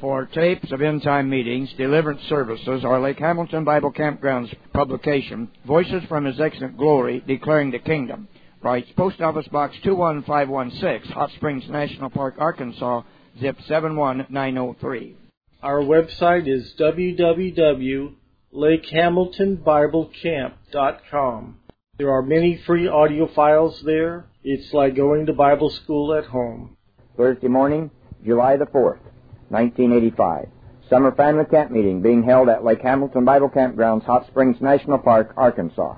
for tapes of end-time meetings, deliverance services, or Lake Hamilton Bible Campground's publication, Voices from His Excellent Glory, Declaring the Kingdom. Writes Post Office Box 21516, Hot Springs National Park, Arkansas, zip 71903. Our website is www.lakehamiltonbiblecamp.com. There are many free audio files there. It's like going to Bible school at home. Thursday morning, July the 4th, 1985. Summer Family Camp Meeting being held at Lake Hamilton Bible Campgrounds, Hot Springs National Park, Arkansas.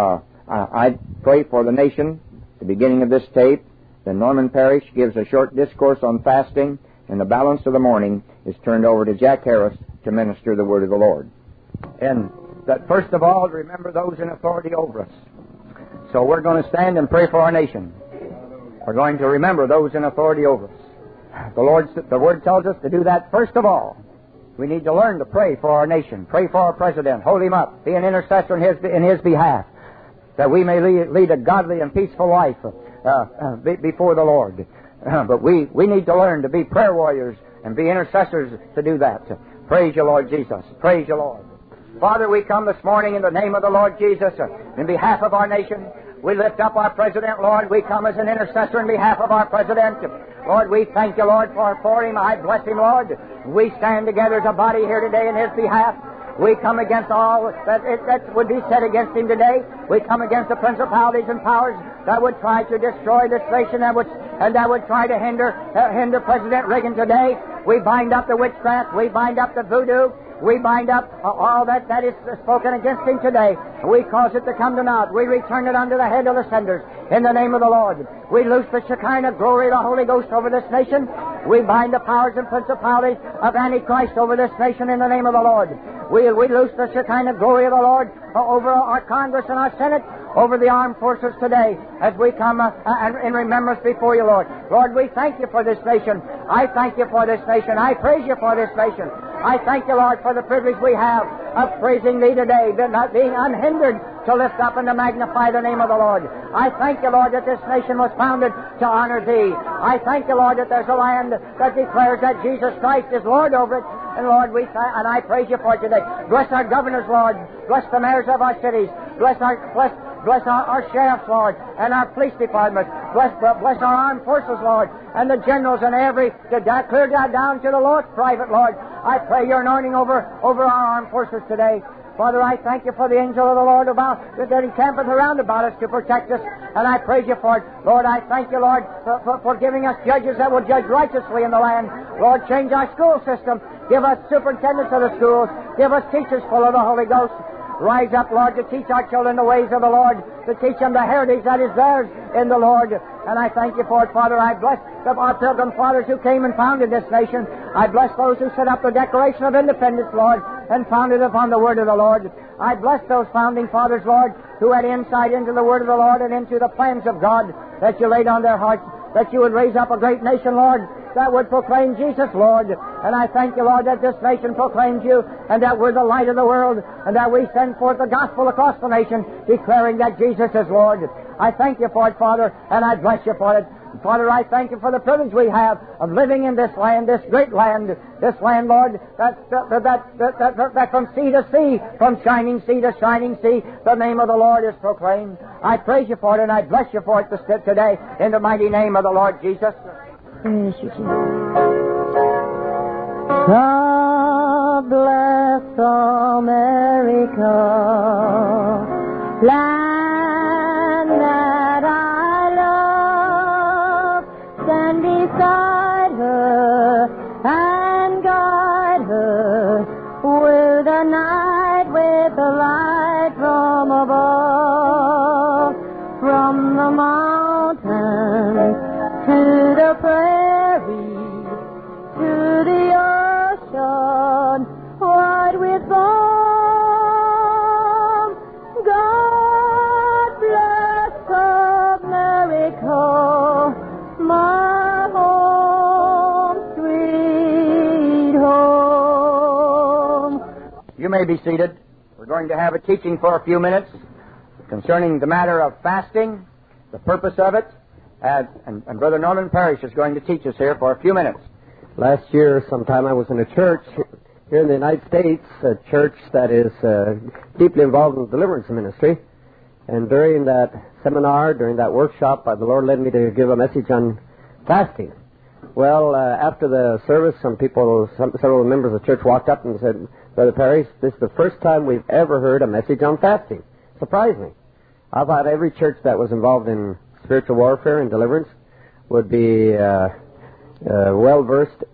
I pray for the nation, the beginning of this tape. Then Norman Parrish gives a short discourse on fasting, and the balance of the morning is turned over to Jack Harris to minister the word of the Lord. And that first of all, remember those in authority over us. So we're going to stand and pray for our nation. We're going to remember those in authority over us. The Word tells us to do that first of all. We need to learn to pray for our nation, pray for our president, hold him up, be an intercessor in his behalf, that we may lead a godly and peaceful life before the Lord. But we need to learn to be prayer warriors and be intercessors to do that. Praise you, Lord Jesus. Praise you, Lord. Father, we come this morning in the name of the Lord Jesus in behalf of our nation. We lift up our President, Lord. We come as an intercessor in behalf of our President. Lord, we thank you, Lord, for him. I bless him, Lord. We stand together as a body here today in his behalf. We come against all that would be said against him today. We come against the principalities and powers that would try to destroy this nation and that would try to hinder President Reagan today. We bind up the witchcraft. We bind up the voodoo. We bind up all that is spoken against him today. We cause it to come to naught. We return it unto the head of the senders in the name of the Lord. We loose the Shekinah glory of the Holy Ghost over this nation. We bind the powers and principalities of Antichrist over this nation in the name of the Lord. We loose the Shekinah glory of the Lord over our Congress and our Senate, over the armed forces today as we come in remembrance before you, Lord. Lord, we thank you for this nation. I thank you for this nation. I praise you for this nation. I thank you, Lord, for the privilege we have of praising Thee today, not being unhindered to lift up and to magnify the name of the Lord. I thank you, Lord, that this nation was founded to honor Thee. I thank you, Lord, that there's a land that declares that Jesus Christ is Lord over it. And Lord, I praise you for it today. Bless our governors, Lord. Bless the mayors of our cities. Bless our sheriffs, Lord, and our police department. Bless our armed forces, Lord, and the generals and clear down to the lowest private, Lord. I pray your anointing over our armed forces today. Father, I thank you for the angel of the Lord that encampeth around about us to protect us, and I praise you for it. Lord, I thank you, Lord, for giving us judges that will judge righteously in the land. Lord, change our school system. Give us superintendents of the schools. Give us teachers full of the Holy Ghost. Rise up, Lord, to teach our children the ways of the Lord, to teach them the heritage that is theirs in the Lord. And I thank you for it, Father. I bless our Pilgrim Fathers who came and founded this nation. I bless those who set up the Declaration of Independence, Lord, and founded upon the Word of the Lord. I bless those founding fathers, Lord, who had insight into the Word of the Lord and into the plans of God that you laid on their hearts, that you would raise up a great nation, Lord, that would proclaim Jesus, Lord. And I thank you, Lord, that this nation proclaims you, and that we're the light of the world, and that we send forth the gospel across the nation, declaring that Jesus is Lord. I thank you for it, Father, and I bless you for it. Father, I thank you for the privilege we have of living in this land, this great land, Lord, that from sea to sea, from shining sea to shining sea, the name of the Lord is proclaimed. I praise you for it, and I bless you for it today, in the mighty name of the Lord Jesus. God bless America, land that I love. Stand beside her and guide her through the night with the light from above, from the mountains to the prairie, to the ocean, wide with foam. God bless America, my home, sweet home. You may be seated. We're going to have a teaching for a few minutes concerning the matter of fasting, the purpose of it. And Brother Norman Parrish is going to teach us here for a few minutes. Last year, sometime I was in a church here in the United States, a church that is deeply involved in the deliverance ministry. And during that seminar, during that workshop, the Lord led me to give a message on fasting. Well, after the service, several members of the church walked up and said, Brother Perry, this is the first time we've ever heard a message on fasting. Surprised me. I thought every church that was involved in spiritual warfare and deliverance would be well-versed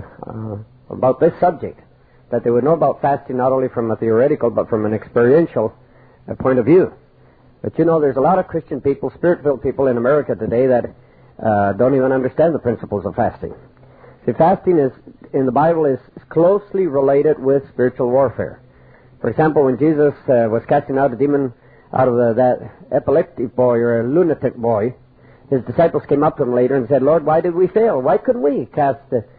about this subject, that they would know about fasting not only from a theoretical but from an experiential point of view. But you know, there's a lot of Christian people, Spirit-filled people in America today that don't even understand the principles of fasting. See, fasting in the Bible is closely related with spiritual warfare. For example, when Jesus was casting out a demon out of that epileptic boy or a lunatic boy, his disciples came up to him later and said, Lord, why did we fail? Why couldn't we cast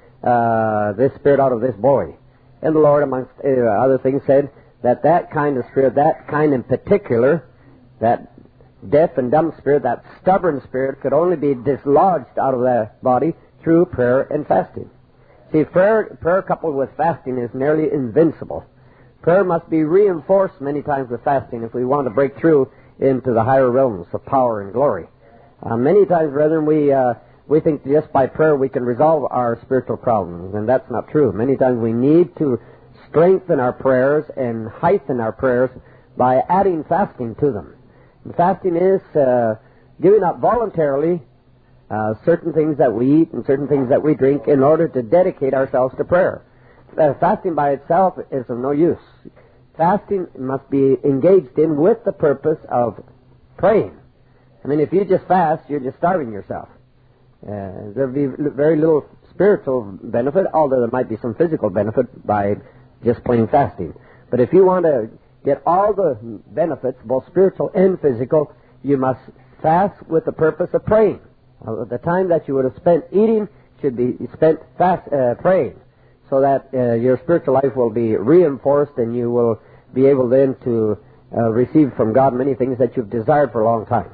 this spirit out of this boy? And the Lord, amongst other things, said that kind of spirit, that kind in particular, that deaf and dumb spirit, that stubborn spirit, could only be dislodged out of the body through prayer and fasting. See, prayer coupled with fasting is nearly invincible. Prayer must be reinforced many times with fasting if we want to break through into the higher realms of power and glory. Many times, brethren, we think just by prayer we can resolve our spiritual problems, and that's not true. Many times we need to strengthen our prayers and heighten our prayers by adding fasting to them. And fasting is giving up voluntarily certain things that we eat and certain things that we drink in order to dedicate ourselves to prayer. Fasting by itself is of no use. Fasting must be engaged in with the purpose of praying. I mean, if you just fast, you're just starving yourself. There'll be very little spiritual benefit, although there might be some physical benefit by just plain fasting. But if you want to get all the benefits, both spiritual and physical, you must fast with the purpose of praying. The time that you would have spent eating should be spent praying, so that your spiritual life will be reinforced and you will be able then to receive from God many things that you've desired for a long time.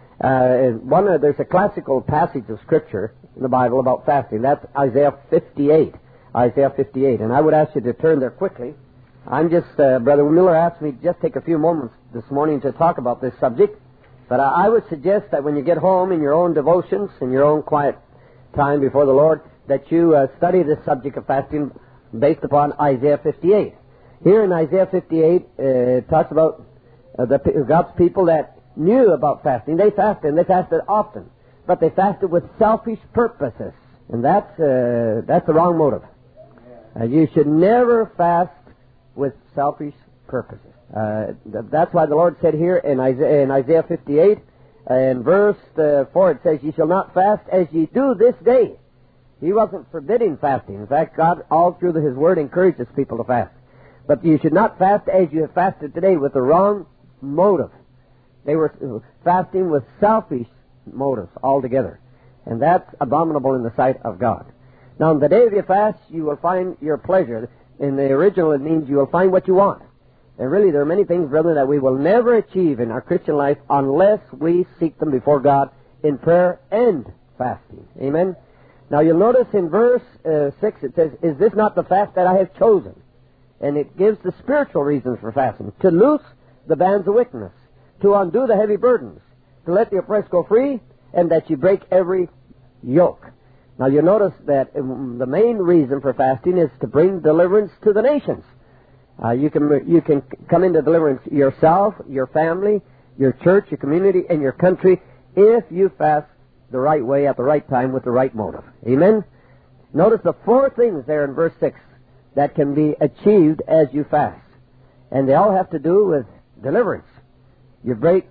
There's a classical passage of Scripture in the Bible about fasting. That's Isaiah 58. Isaiah 58. And I would ask you to turn there quickly. Brother Miller asked me to just take a few moments this morning to talk about this subject. But I would suggest that when you get home in your own devotions, in your own quiet time before the Lord, that you study this subject of fasting based upon Isaiah 58. Here in Isaiah 58, it talks about God's people that knew about fasting. They fasted, and they fasted often. But they fasted with selfish purposes. And that's the wrong motive. You should never fast with selfish purposes. That's why the Lord said here in Isaiah 58, in verse 4, it says, Ye shall not fast as ye do this day. He wasn't forbidding fasting. In fact, God, all through His Word, encourages people to fast. But you should not fast as you have fasted today with the wrong motive. They were fasting with selfish motives altogether. And that's abominable in the sight of God. Now, on the day of your fast, you will find your pleasure. In the original, it means you will find what you want. And really, there are many things, brethren, that we will never achieve in our Christian life unless we seek them before God in prayer and fasting. Amen? Now, you'll notice in verse 6, it says, Is this not the fast that I have chosen? And it gives the spiritual reasons for fasting. To loose the bands of wickedness, to undo the heavy burdens, to let the oppressed go free, and that you break every yoke. Now, you'll notice that the main reason for fasting is to bring deliverance to the nations. You can come into deliverance yourself, your family, your church, your community, and your country if you fast the right way at the right time with the right motive. Amen? Notice the four things there in verse 6 that can be achieved as you fast. And they all have to do with deliverance. You loose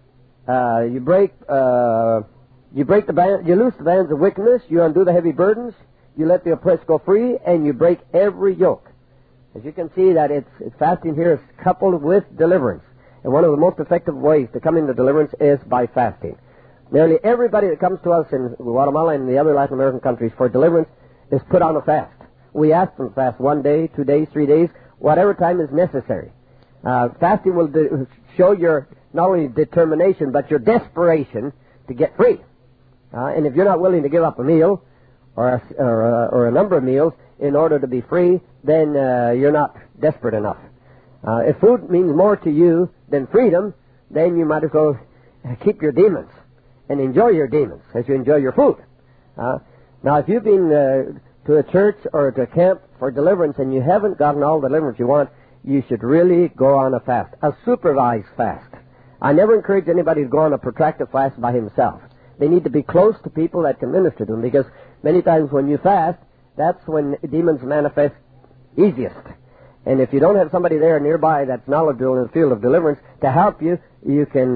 the bands of wickedness, you undo the heavy burdens, you let the oppressed go free, and you break every yoke. As you can see, that fasting here is coupled with deliverance. And one of the most effective ways to come into deliverance is by fasting. Nearly everybody that comes to us in Guatemala and the other Latin American countries for deliverance is put on a fast. We ask them to fast 1 day, 2 days, 3 days, whatever time is necessary. Fasting will show your not only determination, but your desperation to get free. And if you're not willing to give up a meal or a number of meals in order to be free, then you're not desperate enough. If food means more to you than freedom, then you might as well keep your demons and enjoy your demons as you enjoy your food. Now, if you've been to a church or to a camp for deliverance and you haven't gotten all the deliverance you want, you should really go on a fast, a supervised fast. I never encourage anybody to go on a protracted fast by himself. They need to be close to people that can minister to them, because many times when you fast, that's when demons manifest easiest. And if you don't have somebody there nearby that's knowledgeable in the field of deliverance to help you, you can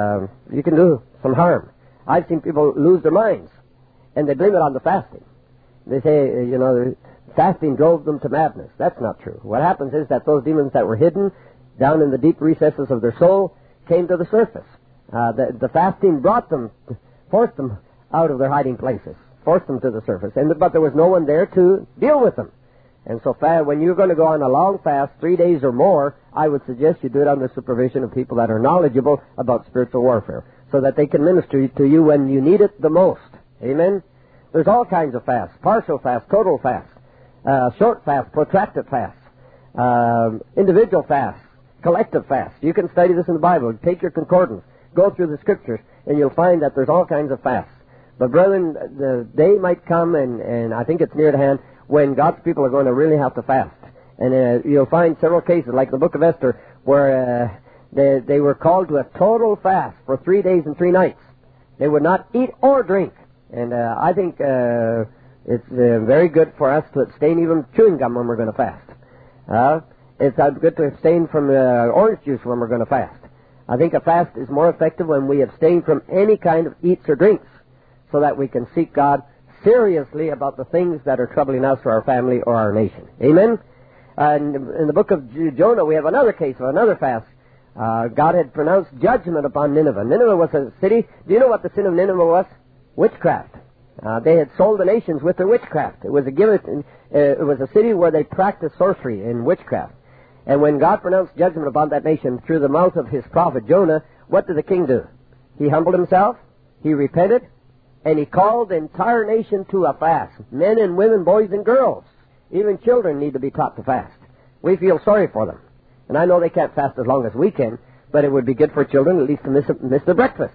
do some harm. I've seen people lose their minds, and they blame it on the fasting. They say, fasting drove them to madness. That's not true. What happens is that those demons that were hidden down in the deep recesses of their soul came to the surface. The fasting forced them out of their hiding places, forced them to the surface. But there was no one there to deal with them. And so when you're going to go on a long fast, 3 days or more, I would suggest you do it under supervision of people that are knowledgeable about spiritual warfare, so that they can minister to you when you need it the most. Amen? There's all kinds of fasts: partial fast, total fast, short fast, protracted fast, individual fast, collective fast. You can study this in the Bible. Take your concordance, go through the Scriptures, and you'll find that there's all kinds of fasts. But brethren, the day might come, and I think it's near at hand, when God's people are going to really have to fast. And you'll find several cases, like the book of Esther, where they were called to a total fast for 3 days and 3 nights. They would not eat or drink. And I think it's very good for us to abstain even chewing gum when we're going to fast. It's good to abstain from orange juice when we're going to fast. I think a fast is more effective when we abstain from any kind of eats or drinks, so that we can seek God seriously about the things that are troubling us or our family or our nation. Amen? And in the book of Jonah, we have another case of another fast. God had pronounced judgment upon Nineveh. Nineveh was a city. Do you know what the sin of Nineveh was? Witchcraft. They had sold the nations with their witchcraft. It was a city where they practiced sorcery and witchcraft. And when God pronounced judgment upon that nation through the mouth of his prophet Jonah, what did the king do? He humbled himself, he repented, and he called the entire nation to a fast. Men and women, boys and girls. Even children need to be taught to fast. We feel sorry for them. And I know they can't fast as long as we can, but it would be good for children at least to miss the breakfast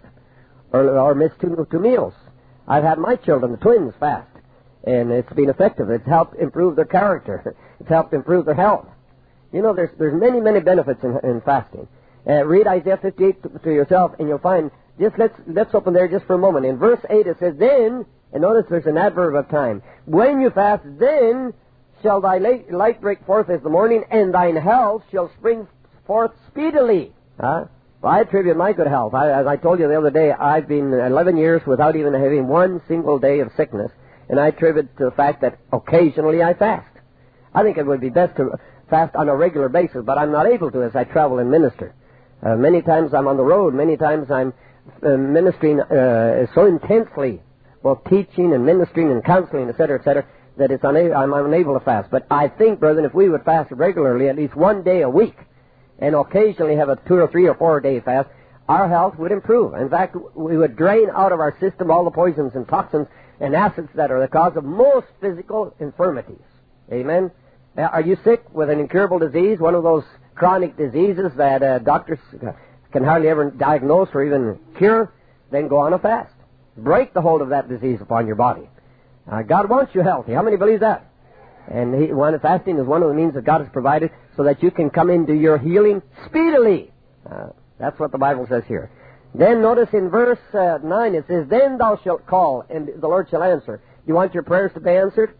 or miss two meals. I've had my children, the twins, fast, and it's been effective. It's helped improve their character. It's helped improve their health. There's many, many benefits in fasting. Read Isaiah 58 to yourself, and you'll find. Let's open there just for a moment. In verse 8 it says, then, and notice there's an adverb of time. When you fast, then shall thy light break forth as the morning, and thine health shall spring forth speedily. Well, I attribute my good health. As I told you the other day, I've been 11 years without even having one single day of sickness, and I attribute to the fact that occasionally I fast. I think it would be best to fast on a regular basis, but I'm not able to as I travel and minister. Many times I'm on the road. Many times I'm ministering so intensely, both teaching and ministering and counseling, etc., that I'm unable to fast. But I think, brethren, if we would fast regularly, at least one day a week, and occasionally have a 2 or 3 or 4 day fast, our health would improve. In fact, we would drain out of our system all the poisons and toxins and acids that are the cause of most physical infirmities. Amen? Are you sick with an incurable disease, one of those chronic diseases that doctors can hardly ever diagnose or even cure? Then go on a fast. Break the hold of that disease upon your body. God wants you healthy. How many believe that? And fasting is one of the means that God has provided so that you can come into your healing speedily. That's what the Bible says here. Then notice in verse 9 it says, then thou shalt call, and the Lord shall answer. You want your prayers to be answered?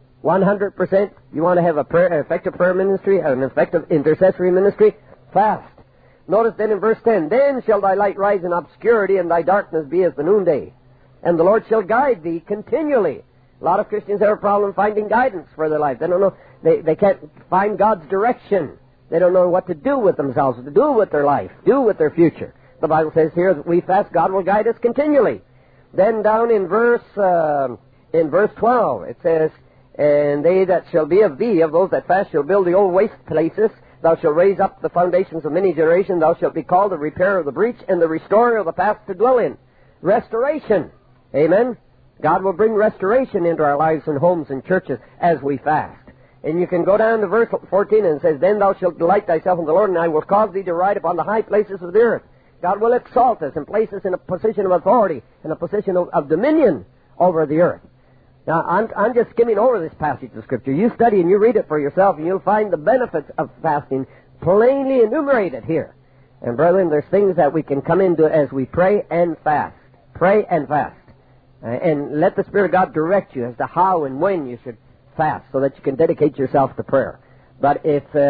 100%? You want to have an effective prayer ministry, an effective intercessory ministry? Fast. Notice then in verse 10, then shall thy light rise in obscurity, and thy darkness be as the noonday. And the Lord shall guide thee continually. A lot of Christians have a problem finding guidance for their life. They don't know. They can't find God's direction. They don't know what to do with themselves, what to do with their life, do with their future. The Bible says here that we fast, God will guide us continually. Then down in verse 12, it says, and they that shall be of thee, of those that fast, shall build the old waste places. Thou shalt raise up the foundations of many generations. Thou shalt be called the repairer of the breach and the restorer of the paths to dwell in. Restoration. Amen. God will bring restoration into our lives and homes and churches as we fast. And you can go down to verse 14 and it says, Then thou shalt delight thyself in the Lord, and I will cause thee to ride upon the high places of the earth. God will exalt us and place us in a position of authority, in a position of dominion over the earth. Now, I'm just skimming over this passage of Scripture. You study and you read it for yourself, and you'll find the benefits of fasting plainly enumerated here. And brethren, there's things that we can come into as we pray and fast. Pray and fast. And let the Spirit of God direct you as to how and when you should fast, so that you can dedicate yourself to prayer. But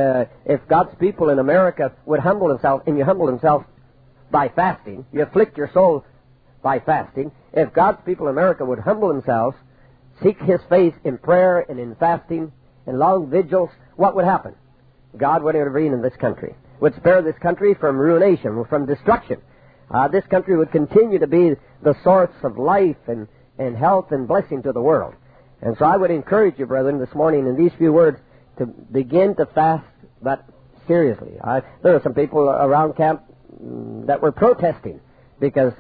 if God's people in America would humble themselves, and you humble themselves by fasting, you afflict your soul by fasting. If God's people in America would humble themselves, seek His face in prayer and in fasting and long vigils, what would happen? God would intervene in this country, would spare this country from ruination, from destruction. This country would continue to be the source of life and health and blessing to the world. And so I would encourage you, brethren, this morning in these few words to begin to fast, but seriously. There were some people around camp that were protesting because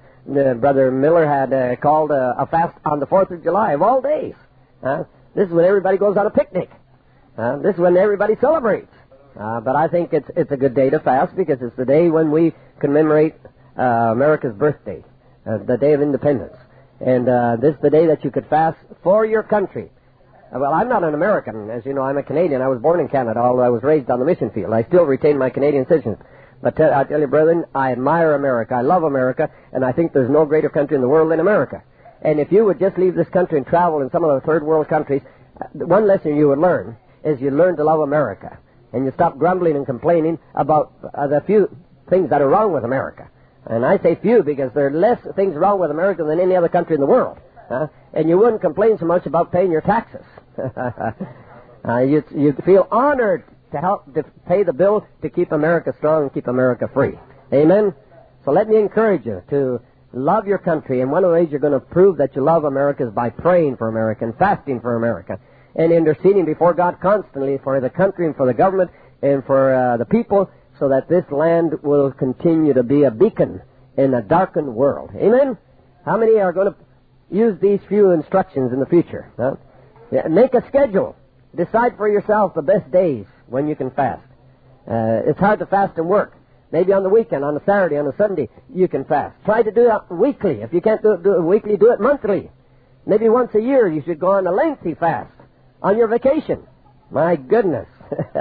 Brother Miller had called a fast on the 4th of July of all days. This is when everybody goes on a picnic. This is when everybody celebrates. But I think it's a good day to fast because it's the day when we commemorate America's birthday, the Day of Independence. And this is the day that you could fast for your country. Well, I'm not an American. As you know, I'm a Canadian. I was born in Canada, although I was raised on the mission field. I still retain my Canadian citizenship. But I tell you, brethren, I admire America. I love America, and I think there's no greater country in the world than America. And if you would just leave this country and travel in some of the third world countries, one lesson you would learn is you learn to love America. And you stop grumbling and complaining about the few things that are wrong with America. And I say few because there are less things wrong with America than any other country in the world. And you wouldn't complain so much about paying your taxes. You'd feel honored to help to pay the bill to keep America strong and keep America free. Amen? So let me encourage you to love your country. And one of the ways you're going to prove that you love America is by praying for America and fasting for America and interceding before God constantly for the country and for the government and for the people, so that this land will continue to be a beacon in a darkened world. Amen? How many are going to use these few instructions in the future? Make a schedule. Decide for yourself the best days when you can fast. It's hard to fast and work. Maybe on the weekend, on a Saturday, on a Sunday, you can fast. Try to do it weekly. If you can't do it weekly, do it monthly. Maybe once a year you should go on a lengthy fast on your vacation. My goodness.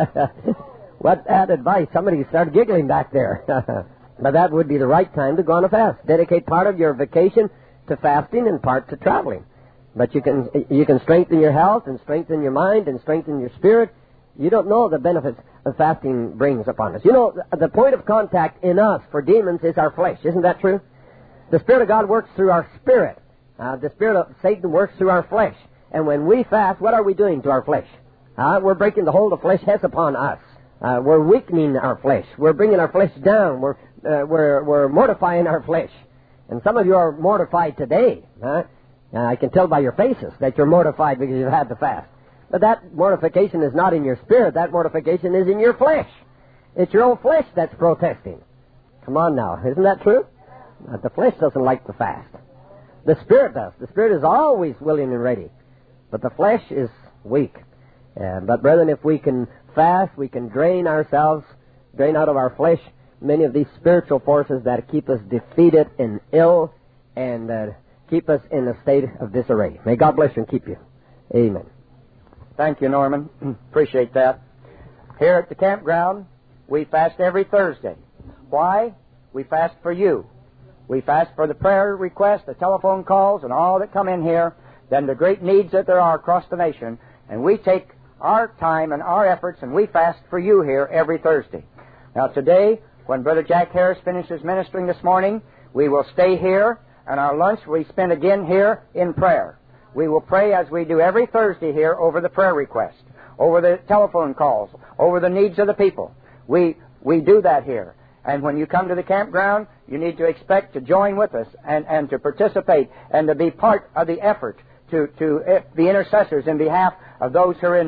What bad advice. Somebody started giggling back there. But that would be the right time to go on a fast. Dedicate part of your vacation to fasting and part to traveling. But you can strengthen your health and strengthen your mind and strengthen your spirit. You don't know the benefits of fasting brings upon us. You know, the point of contact in us for demons is our flesh. Isn't that true? The Spirit of God works through our spirit. The spirit of Satan works through our flesh. And when we fast, what are we doing to our flesh? We're breaking the hold of flesh has upon us. We're weakening our flesh. We're bringing our flesh down. We're mortifying our flesh. And some of you are mortified today. I can tell by your faces that you're mortified because you've had to fast. But that mortification is not in your spirit. That mortification is in your flesh. It's your own flesh that's protesting. Come on now. Isn't that true? The flesh doesn't like the fast. The Spirit does. The Spirit is always willing and ready. But the flesh is weak. But brethren, if we can fast, we can drain ourselves, drain out of our flesh many of these spiritual forces that keep us defeated and ill and keep us in a state of disarray. May God bless you and keep you. Amen. Thank you, Norman. Appreciate that. Here at the campground, we fast every Thursday. Why? We fast for you. We fast for the prayer requests, the telephone calls, and all that come in here, then the great needs that there are across the nation. And we take our time and our efforts, and we fast for you here every Thursday. Now today, when Brother Jack Harris finishes ministering this morning, we will stay here, and our lunch we spend again here in prayer. We will pray as we do every Thursday here over the prayer request, over the telephone calls, over the needs of the people. We do that here. And when you come to the campground, you need to expect to join with us and to participate and to be part of the effort to be intercessors in behalf of those who are in need.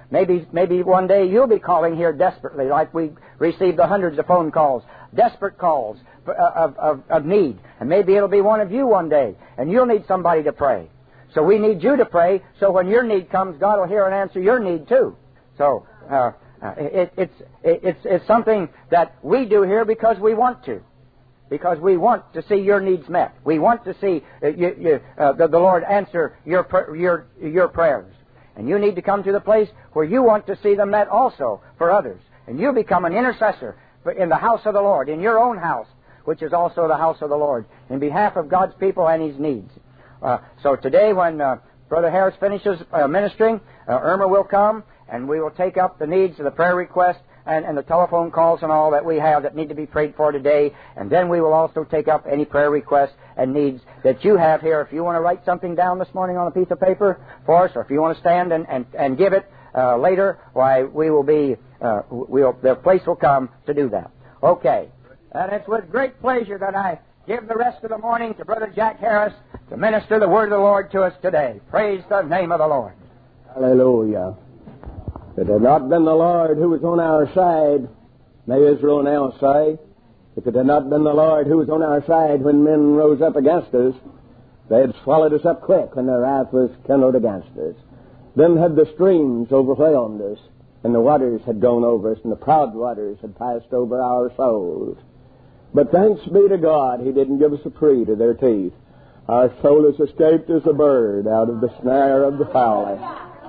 Maybe one day you'll be calling here desperately, like we received the hundreds of phone calls, desperate calls of need. And maybe it'll be one of you one day, and you'll need somebody to pray. So we need you to pray, so when your need comes, God will hear and answer your need too. So it's something that we do here because we want to. Because we want to see your needs met. We want to see the Lord answer your prayers. And you need to come to the place where you want to see them met also for others. And you become an intercessor in the house of the Lord, in your own house, which is also the house of the Lord, in behalf of God's people and His needs. So today when Brother Harris finishes ministering, Irma will come, and we will take up the needs of the prayer requests and the telephone calls and all that we have that need to be prayed for today. And then we will also take up any prayer requests and needs that you have here. If you want to write something down this morning on a piece of paper for us, or if you want to stand and give it later, why, we will be, the place will come to do that. Okay. And it's with great pleasure that I give the rest of the morning to Brother Jack Harris to minister the word of the Lord to us today. Praise the name of the Lord. Hallelujah. If it had not been the Lord who was on our side, may Israel now say, if it had not been the Lord who was on our side when men rose up against us, they had swallowed us up quick when their wrath was kindled against us. Then had the streams overwhelmed us, and the waters had gone over us, and the proud waters had passed over our souls. But thanks be to God, He didn't give us a prey to their teeth. Our soul has escaped as a bird out of the snare of the fowler.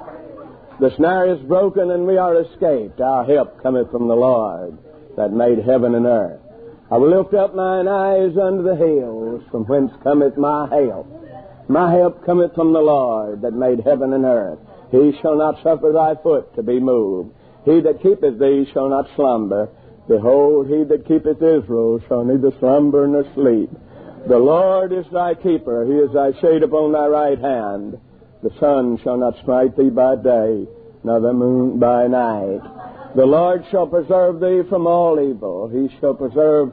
The snare is broken, and we are escaped. Our help cometh from the Lord that made heaven and earth. I will lift up mine eyes unto the hills, from whence cometh my help. My help cometh from the Lord that made heaven and earth. He shall not suffer thy foot to be moved. He that keepeth thee shall not slumber. Behold, he that keepeth Israel shall neither slumber nor sleep. The Lord is thy keeper. He is thy shade upon thy right hand. The sun shall not smite thee by day, nor the moon by night. The Lord shall preserve thee from all evil. He shall preserve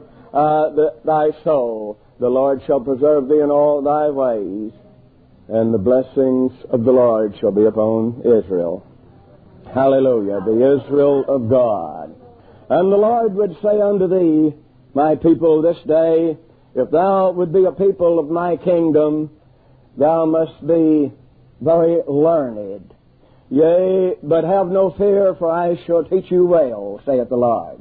thy soul. The Lord shall preserve thee in all thy ways. And the blessings of the Lord shall be upon Israel. Hallelujah, the Israel of God. And the Lord would say unto thee, my people, this day, if thou would be a people of my kingdom, thou must be very learned. Yea, but have no fear, for I shall teach you well, saith the Lord.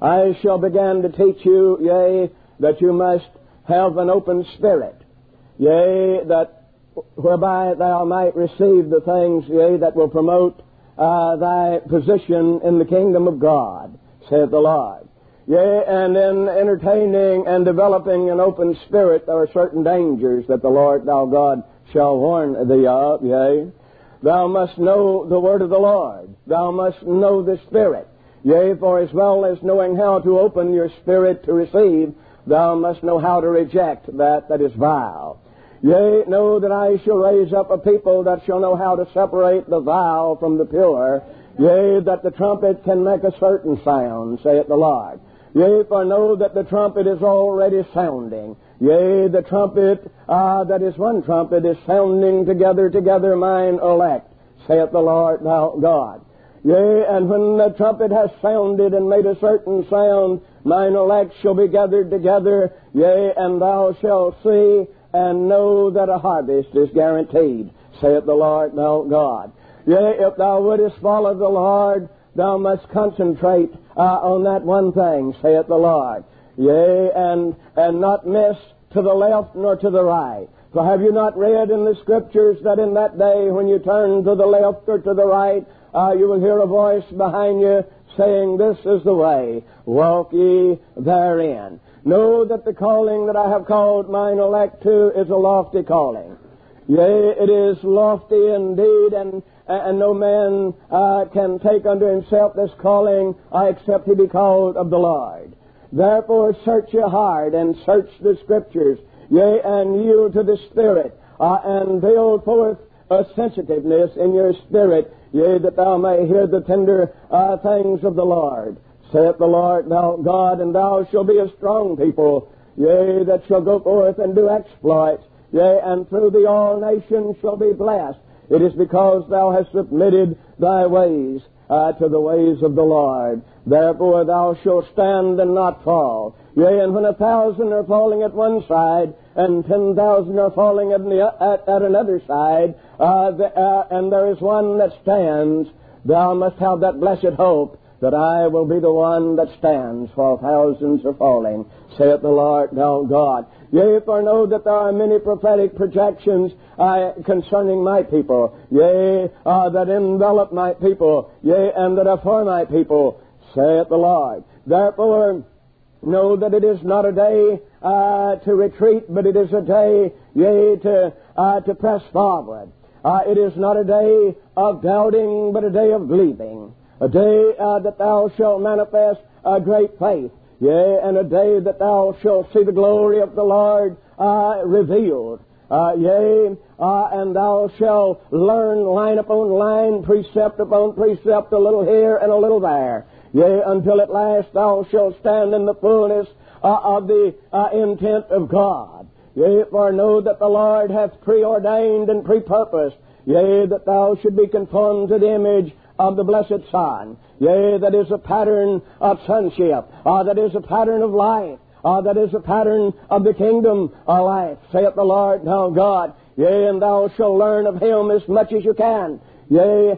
I shall begin to teach you, yea, that you must have an open spirit. Yea, that whereby thou might receive the things, yea, that will promote thy position in the kingdom of God, saith the Lord. Yea, and in entertaining and developing an open spirit, there are certain dangers that the Lord thou God shall warn thee of. Yea, thou must know the word of the Lord. Thou must know the Spirit. Yea, for as well as knowing how to open your spirit to receive, thou must know how to reject that is vile. Yea, know that I shall raise up a people that shall know how to separate the vile from the pure. Yea, that the trumpet can make a certain sound, saith the Lord. Yea, for know that the trumpet is already sounding. Yea, the trumpet, that is one trumpet, is sounding together mine elect, saith the Lord thou God. Yea, and when the trumpet has sounded and made a certain sound, mine elect shall be gathered together. Yea, and thou shalt see and know that a harvest is guaranteed, saith the Lord thou God. Yea, if thou wouldest follow the Lord, thou must concentrate on that one thing, saith the Lord. Yea, and not miss to the left nor to the right. For have you not read in the Scriptures that in that day when you turn to the left or to the right, you will hear a voice behind you saying, this is the way, walk ye therein. Know that the calling that I have called mine elect to is a lofty calling. Yea, it is lofty indeed, and no man can take unto himself this calling except he be called of the Lord. Therefore search your heart and search the Scriptures, yea, and yield to the Spirit, and build forth a sensitiveness in your spirit, yea, that thou may hear the tender things of the Lord. Saith the Lord thou God, and thou shalt be a strong people, yea, that shall go forth and do exploits, yea, and through thee all nations shall be blessed. It is because thou hast submitted thy ways to the ways of the Lord. Therefore thou shalt stand and not fall. Yea, and when 1,000 are falling at one side, and 10,000 are falling at another side, and there is one that stands, thou must have that blessed hope that I will be the one that stands while thousands are falling, saith the Lord thou God. Yea, for know that there are many prophetic projections concerning my people, yea, that envelop my people, yea, and that are for my people, saith the Lord. Therefore, know that it is not a day to retreat, but it is a day, yea, to press forward. It is not a day of doubting, but a day of believing. A day that thou shalt manifest a great faith. Yea, and a day that thou shalt see the glory of the Lord revealed. Yea, and thou shalt learn line upon line, precept upon precept, a little here and a little there. Yea, until at last thou shalt stand in the fullness of the intent of God. Yea, for know that the Lord hath preordained and prepurposed, yea, that thou should be conformed to the image of the blessed Son. Yea, that is a pattern of sonship, that is a pattern of life, that is a pattern of the kingdom of life, saith the Lord thou God. Yea, and thou shalt learn of Him as much as you can. Yea,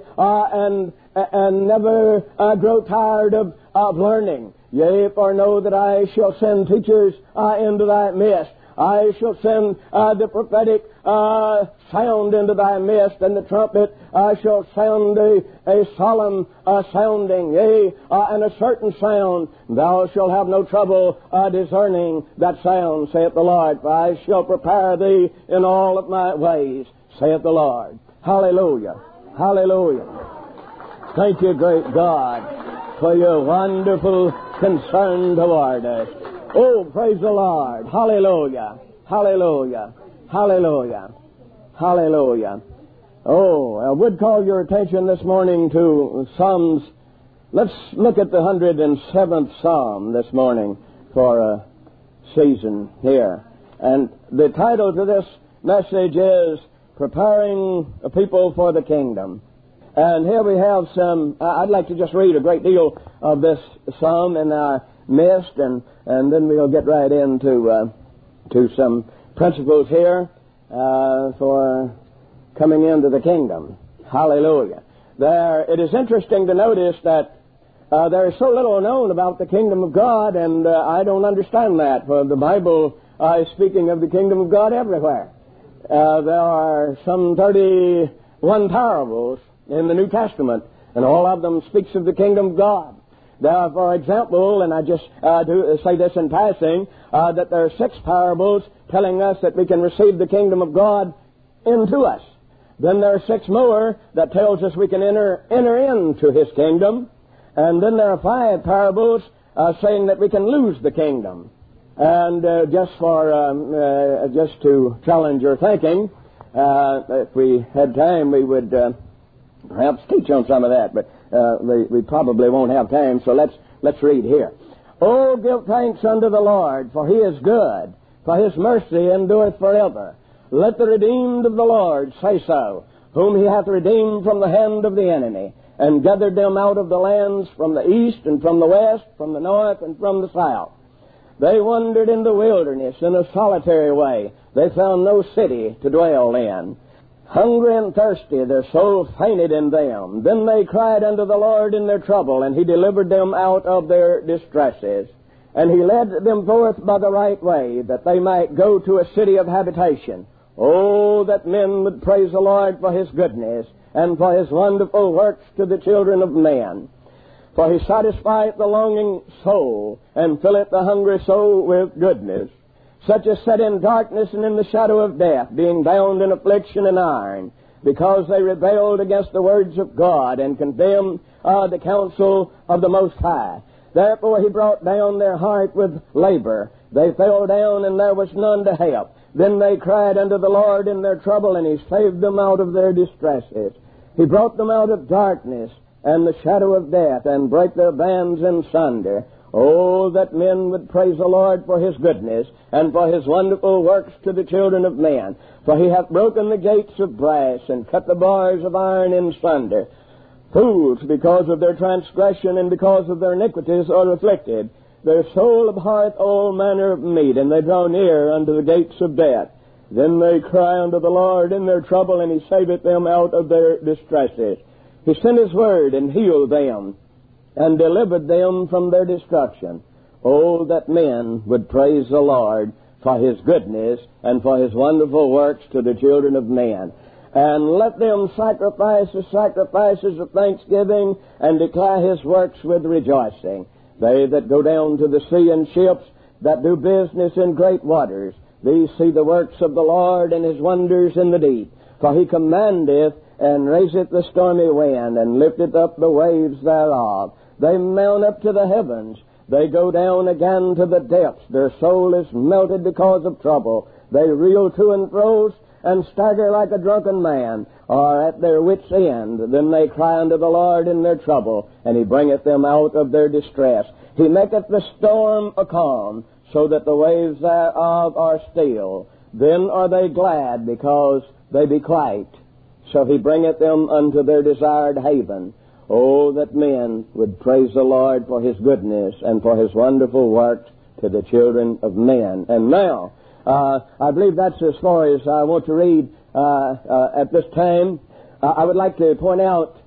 and never grow tired of learning. Yea, for know that I shall send teachers into thy midst. I shall send the prophetic sound into thy midst, and the trumpet shall sound a solemn sounding, yea, and a certain sound. Thou shalt have no trouble discerning that sound, saith the Lord, for I shall prepare thee in all of my ways, saith the Lord. Hallelujah. Hallelujah. Thank you, great God, for your wonderful concern toward us. Oh, praise the Lord. Hallelujah. Hallelujah. Hallelujah. Hallelujah. Oh, I would call your attention this morning to Psalms. Let's look at the 107th Psalm this morning for a season here. And the title to this message is Preparing a People for the Kingdom. And here we have some, I'd like to just read a great deal of this psalm in our midst, and then we'll get right into to some principles here for coming into the kingdom. Hallelujah. It is interesting to notice that there is so little known about the kingdom of God, and I don't understand that, for the Bible is speaking of the kingdom of God everywhere. There are some 31 parables in the New Testament, and all of them speaks of the kingdom of God. There are, for example, and I just do say this in passing, that there are 6 parables telling us that we can receive the kingdom of God into us. Then there are 6 more that tells us we can enter into His kingdom. And then there are 5 parables saying that we can lose the kingdom. And just to challenge your thinking, if we had time, we would perhaps teach on some of that, but we probably won't have time, so let's read here. Oh, give thanks unto the Lord, for He is good, for His mercy endureth forever. Let the redeemed of the Lord say so, whom He hath redeemed from the hand of the enemy, and gathered them out of the lands from the east and from the west, from the north and from the south. They wandered in the wilderness in a solitary way. They found no city to dwell in. Hungry and thirsty, their soul fainted in them. Then they cried unto the Lord in their trouble, and He delivered them out of their distresses. And He led them forth by the right way, that they might go to a city of habitation. Oh, that men would praise the Lord for His goodness, and for His wonderful works to the children of men. For He satisfieth the longing soul, and filleth the hungry soul with goodness. Such as sat in darkness and in the shadow of death, being bound in affliction and iron, because they rebelled against the words of God, and condemned the counsel of the Most High. Therefore He brought down their heart with labor. They fell down, and there was none to help. Then they cried unto the Lord in their trouble, and He saved them out of their distresses. He brought them out of darkness and the shadow of death, and brake their bands in sunder. Oh, that men would praise the Lord for His goodness and for His wonderful works to the children of men. For He hath broken the gates of brass and cut the bars of iron in sunder. Fools, because of their transgression and because of their iniquities, are afflicted. Their soul abhorreth all manner of meat, and they draw near unto the gates of death. Then they cry unto the Lord in their trouble, and He saveth them out of their distresses. He sent His word and healed them, and delivered them from their destruction. Oh, that men would praise the Lord for His goodness and for His wonderful works to the children of men. And let them sacrifice the sacrifices of thanksgiving and declare His works with rejoicing. They that go down to the sea in ships, that do business in great waters, these see the works of the Lord and His wonders in the deep. For He commandeth and raiseth the stormy wind, and lifteth up the waves thereof. They mount up to the heavens. They go down again to the depths. Their soul is melted because of trouble. They reel to and fro, and stagger like a drunken man, are at their wits' end. Then they cry unto the Lord in their trouble, and He bringeth them out of their distress. He maketh the storm a calm, so that the waves thereof are still. Then are they glad, because they be quiet. So He bringeth them unto their desired haven. Oh, that men would praise the Lord for His goodness and for His wonderful works to the children of men. And now, I believe that's as far as I want to read at this time. I would like to point out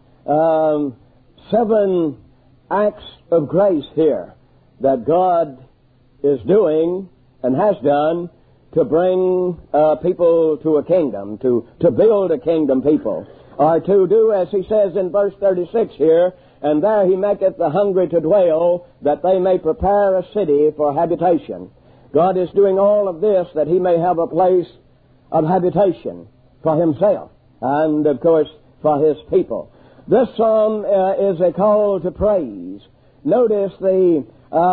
7 acts of grace here that God is doing and has done to bring people to a kingdom, to build a kingdom people. Or to do, as He says in verse 36 here, and there He maketh the hungry to dwell, that they may prepare a city for habitation. God is doing all of this that He may have a place of habitation for Himself and, of course, for His people. This psalm is a call to praise. Notice that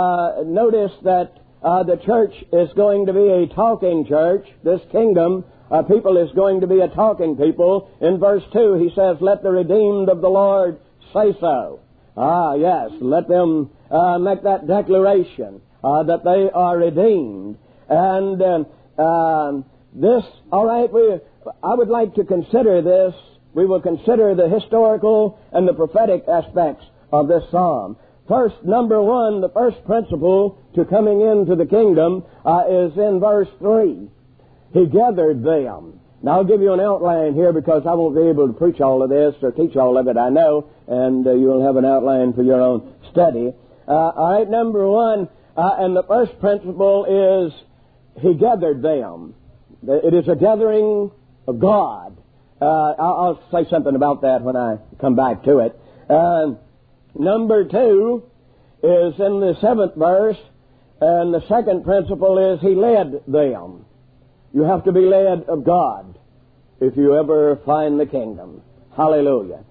the church is going to be a talking church. This kingdom people is going to be a talking people. In verse 2, he says, let the redeemed of the Lord say so. Yes, let them make that declaration that they are redeemed. And this, all right, I would like to consider this. We will consider the historical and the prophetic aspects of this psalm. First, number 1, the first principle to coming into the kingdom is in verse 3. He gathered them. Now, I'll give you an outline here because I won't be able to preach all of this or teach all of it, I know, and you'll have an outline for your own study. All right, number 1, and the first principle is He gathered them. It is a gathering of God. I'll say something about that when I come back to it. Number 2 is in the 7th verse, and the second principle is He led them. You have to be led of God if you ever find the kingdom. Hallelujah.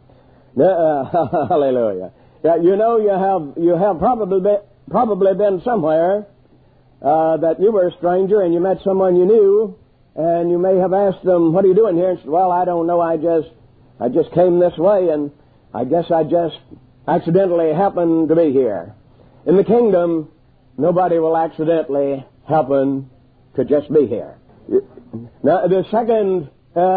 Hallelujah. Yeah, you know, you have probably been somewhere that you were a stranger and you met someone you knew, and you may have asked them, what are you doing here? And said, well, I don't know, I just came this way, and I guess I just accidentally happened to be here. In the kingdom, nobody will accidentally happen to just be here. Now, the second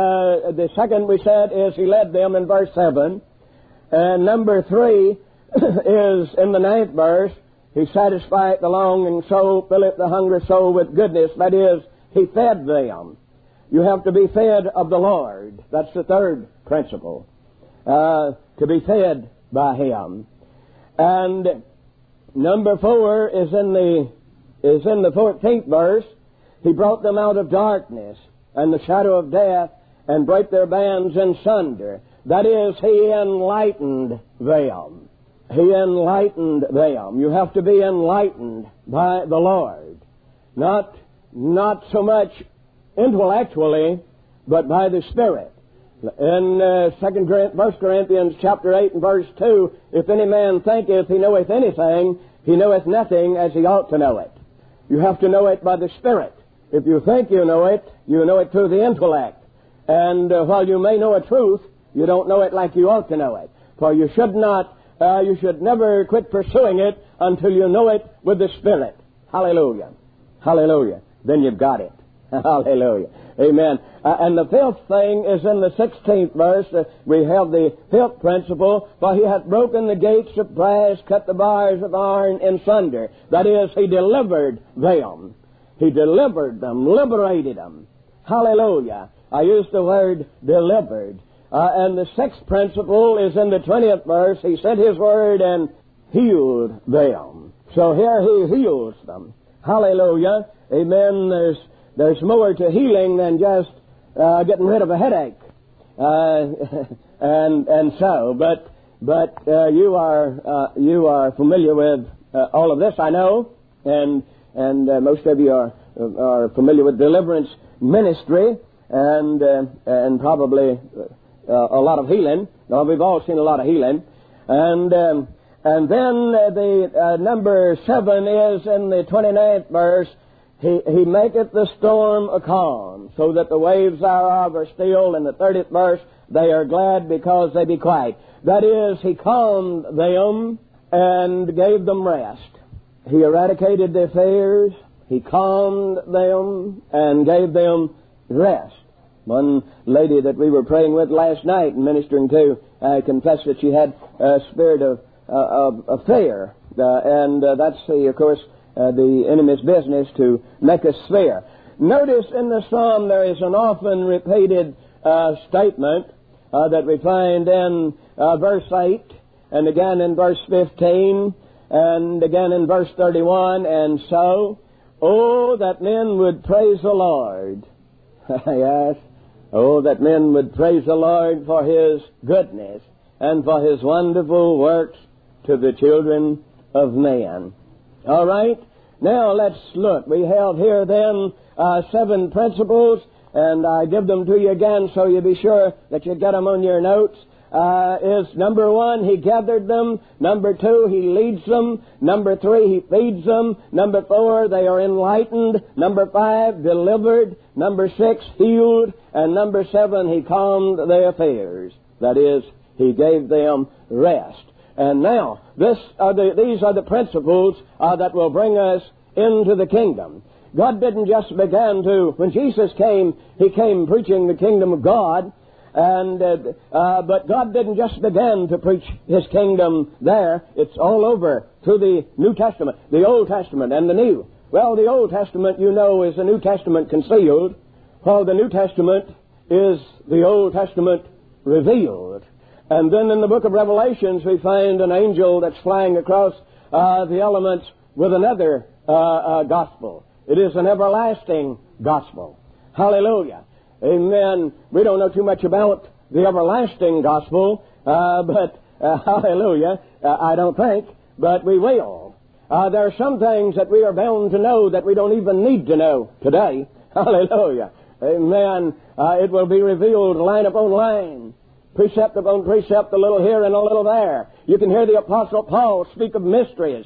we said is He led them in verse 7. And number 3 is in the 9th verse, He satisfieth the longing soul, filleth the hungry soul with goodness. That is, He fed them. You have to be fed of the Lord. That's the third principle. To be fed by Him. And number 4 is in the 14th verse. He brought them out of darkness and the shadow of death, and brake their bands in sunder. That is, He enlightened them. He enlightened them. You have to be enlightened by the Lord. Not so much intellectually, but by the Spirit. In 1 Corinthians chapter 8 and verse 2, if any man thinketh he knoweth anything, he knoweth nothing as he ought to know it. You have to know it by the Spirit. If you think you know it through the intellect. And while you may know a truth, you don't know it like you ought to know it. For you should not you should never quit pursuing it until you know it with the Spirit. Hallelujah. Hallelujah. Then you've got it. Hallelujah. Amen. And the fifth thing is in the 16th verse. We have the fifth principle. For he hath broken the gates of brass, cut the bars of iron in sunder. That is, he delivered them. He delivered them, liberated them. Hallelujah. I use the word delivered. And the sixth principle is in the 20th verse. He sent his word and healed them. So here he heals them. Hallelujah. Amen. There's more to healing than just getting rid of a headache. But you are familiar with all of this, I know, and most of you are familiar with deliverance ministry and probably a lot of healing. Now, we've all seen a lot of healing, and then the number 7 is in the 29th verse. He maketh the storm a calm, so that the waves thereof are still. In the 30th verse, they are glad because they be quiet. That is, he calmed them and gave them rest. He eradicated their fears. He calmed them and gave them rest. One lady that we were praying with last night and ministering to confessed that she had a spirit of fear. And that's, of course, the enemy's business to make us fear. Notice in the psalm there is an often repeated statement that we find in verse 8, and again in verse 15, and again in verse 31, and so, oh, that men would praise the Lord. Yes. Oh, that men would praise the Lord for His goodness and for His wonderful works to the children of man. All right? Now let's look. We have here then 7 principles, and I give them to you again so you be sure that you get them on your notes. Is number 1, he gathered them. Number 2, he leads them. Number 3, he feeds them. Number 4, they are enlightened. Number 5, delivered. Number 6, healed. And number 7, he calmed their affairs. That is, he gave them rest. And now, these are the principles that will bring us into the kingdom. God didn't just begin to, when Jesus came, He came preaching the kingdom of God. But God didn't just begin to preach His kingdom there. It's all over through the New Testament, the Old Testament and the New. Well, the Old Testament, you know, is the New Testament concealed, while the New Testament is the Old Testament revealed. And then in the book of Revelations, we find an angel that's flying across the elements with another gospel. It is an everlasting gospel. Hallelujah. Amen. We don't know too much about the everlasting gospel, but hallelujah, I don't think, but we will. There are some things that we are bound to know that we don't even need to know today. Hallelujah. Amen. It will be revealed line upon line, precept upon precept, a little here and a little there. You can hear the Apostle Paul speak of mysteries,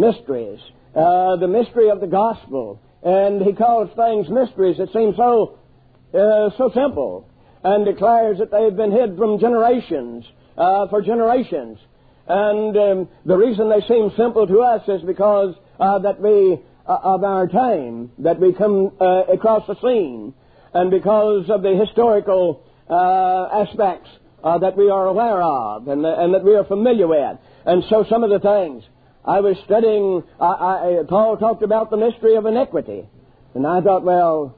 the mystery of the gospel. And he calls things mysteries that seem so simple, and declares that they've been hid from generations, for generations. And the reason they seem simple to us is because that we, of our time, that we come across the scene, and because of the historical aspects that we are aware of and that we are familiar with. And so some of the things I was studying, Paul talked about the mystery of iniquity. And I thought, well,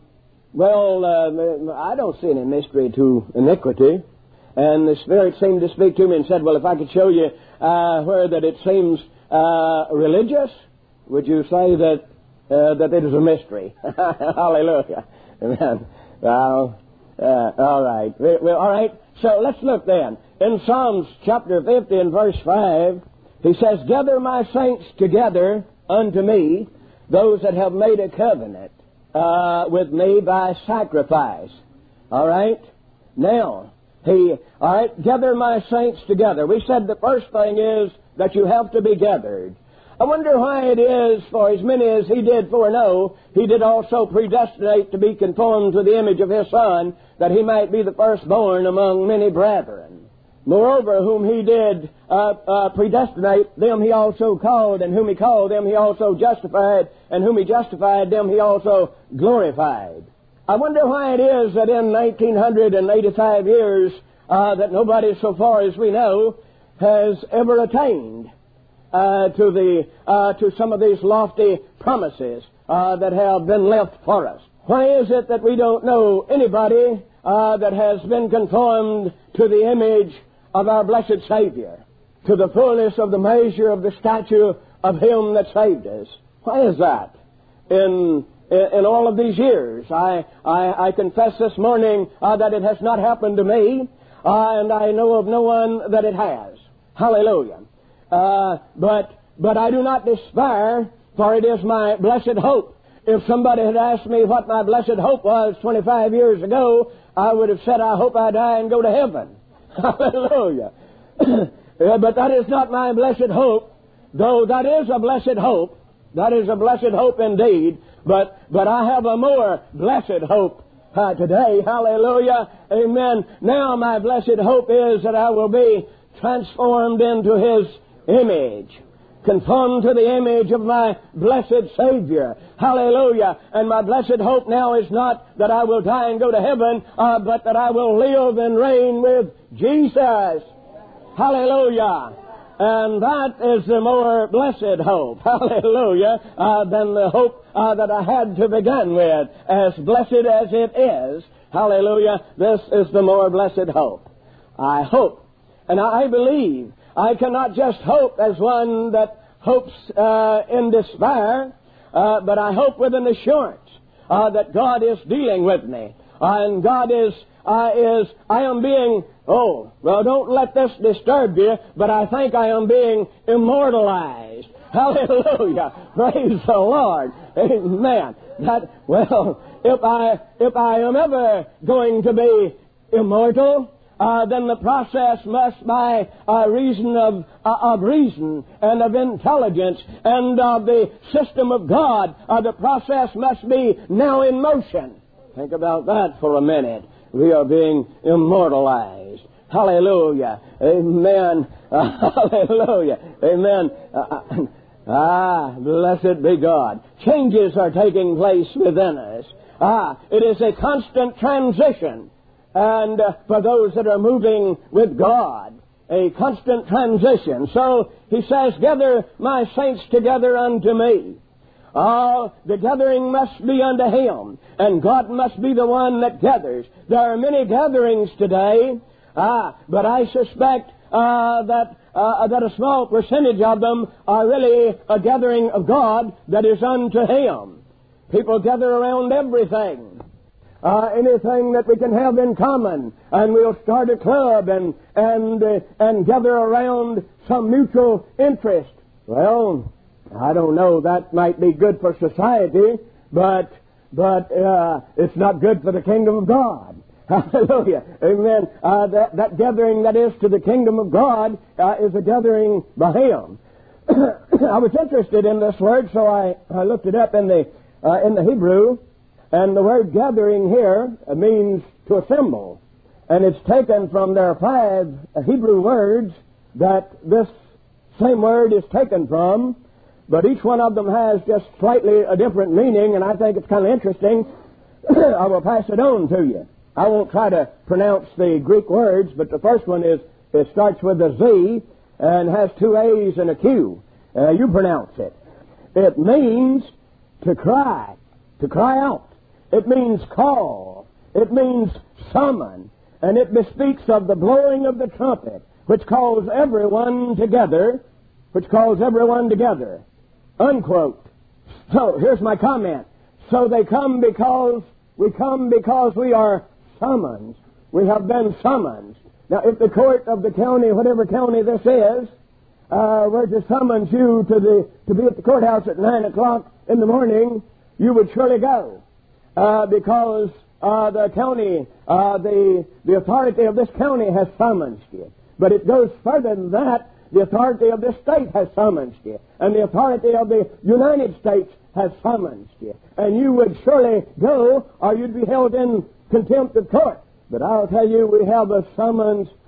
I don't see any mystery to iniquity. And the Spirit seemed to speak to me and said, well, if I could show you where that it seems religious, would you say that it is a mystery? Hallelujah. Amen. Well, all right. All right. So let's look then. In Psalms chapter 50 and verse 5, he says, gather my saints together unto me, those that have made a covenant with me by sacrifice. All right? Now, gather my saints together. We said the first thing is that you have to be gathered. I wonder why it is, for as many as He did foreknow, He did also predestinate to be conformed to the image of His Son, that He might be the firstborn among many brethren. Moreover, whom he did predestinate, them he also called, and whom he called, them he also justified, and whom he justified, them he also glorified. I wonder why it is that in 1985 years that nobody, so far as we know, has ever attained to some of these lofty promises that have been left for us. Why is it that we don't know anybody that has been conformed to the image of our blessed Savior, to the fullness of the measure of the stature of Him that saved us? Why is that? In all of these years, I confess this morning that it has not happened to me, and I know of no one that it has. Hallelujah. But I do not despair, for it is my blessed hope. If somebody had asked me what my blessed hope was 25 years ago, I would have said, I hope I die and go to heaven. Hallelujah. But that is not my blessed hope, though that is a blessed hope. That is a blessed hope indeed. But I have a more blessed hope today. Hallelujah. Amen. Now my blessed hope is that I will be transformed into His image, conformed to the image of my blessed Savior. Hallelujah. And my blessed hope now is not that I will die and go to heaven, but that I will live and reign with Jesus. Hallelujah. And that is the more blessed hope, hallelujah, than the hope that I had to begin with. As blessed as it is, hallelujah, this is the more blessed hope. I hope, and I believe. I cannot just hope as one that hopes in despair, but I hope with an assurance that God is dealing with me. And God I am being, don't let this disturb you, but I think I am being immortalized. Hallelujah. Praise the Lord. Amen. If I am ever going to be immortal, then the process must, by reason of reason and of intelligence and of the system of God, the process must be now in motion. Think about that for a minute. We are being immortalized. Hallelujah. Amen. Hallelujah. Amen. Blessed be God. Changes are taking place within us. It is a constant transition. And for those that are moving with God, a constant transition. So he says, gather my saints together unto me. The gathering must be unto Him, and God must be the one that gathers. There are many gatherings today, but I suspect that a small percentage of them are really a gathering of God that is unto Him. People gather around everything. Anything that we can have in common, and we'll start a club and gather around some mutual interest. Well, I don't know. That might be good for society, but it's not good for the kingdom of God. Hallelujah. Amen. That gathering that is to the kingdom of God is a gathering by Him. I was interested in this word, so I looked it up in the Hebrew. And the word gathering here means to assemble. And it's taken from their 5 Hebrew words that this same word is taken from. But each one of them has just slightly a different meaning, and I think it's kind of interesting. I will pass it on to you. I won't try to pronounce the Greek words, but the first one it starts with a Z and has 2 A's and a Q. You pronounce it. It means to cry out. It means call. It means summon. And it bespeaks of the blowing of the trumpet, which calls everyone together. Unquote. So, here's my comment. So we come because we are summoned. We have been summoned. Now, if the court of the county, whatever county this is, were to summons you to be at the courthouse at 9 o'clock in the morning, you would surely go. Because the county, the authority of this county has summoned you. But it goes further than that. The authority of this state has summoned you. And the authority of the United States has summoned you. And you would surely go, or you'd be held in contempt of court. But I'll tell you, we have a summons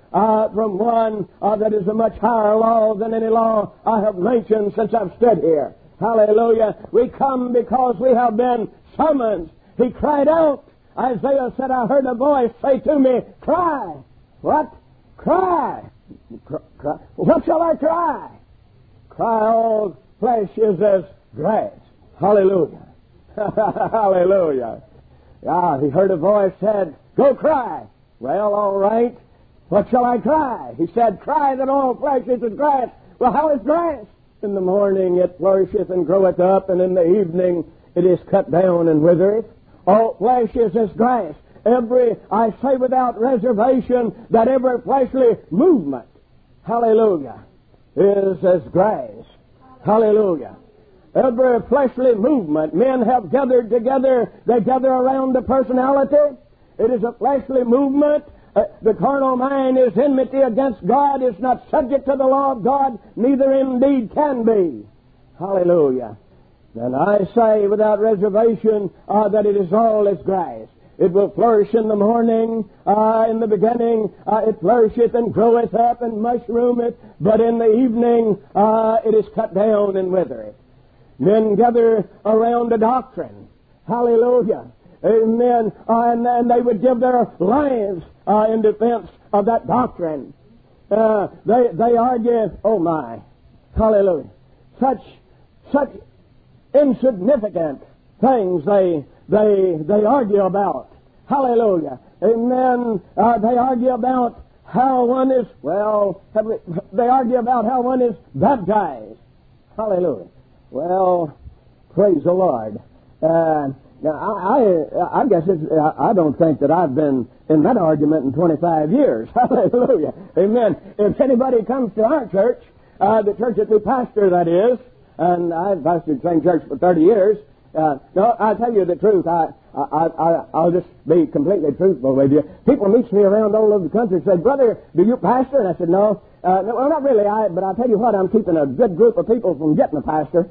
from one that is a much higher law than any law I have mentioned since I've stood here. Hallelujah. We come because we have been summoned. He cried out. Isaiah said, I heard a voice say to me, cry. What? Cry. Cry. What shall I cry? Cry, all flesh is as grass. Hallelujah. Hallelujah. He heard a voice said, go cry. Well, all right. What shall I cry? He said, cry that all flesh is as grass. Well, how is grass? In the morning it flourisheth and groweth up, and in the evening it is cut down and withereth. All flesh is as grass. I say without reservation, that every fleshly movement, hallelujah, is as grass. Hallelujah. Every fleshly movement, men have gathered together, they gather around the personality. It is a fleshly movement. The carnal mind is enmity against God, is not subject to the law of God, neither indeed can be. Hallelujah. And I say without reservation that it is all as grass. It will flourish in the morning. In the beginning, it flourisheth and groweth up and mushroometh. But in the evening, it is cut down and withereth. Men gather around a doctrine. Hallelujah. Amen. And they would give their lives in defense of that doctrine. They argue, oh my, hallelujah. Such insignificant things they argue about. Hallelujah. Amen. They argue about how one is, they argue about how one is baptized. Hallelujah. Well, praise the Lord. Now, I guess I don't think that I've been in that argument in 25 years. Hallelujah. Amen. If anybody comes to our church, the church that we pastor, that is, and I've pastored the same church for 30 years. No, I'll tell you the truth. I'll just be completely truthful with you. People meet me around all over the country and say, brother, do you pastor? And I said, no. No, well, not really. But I'll tell you what, I'm keeping a good group of people from getting a pastor.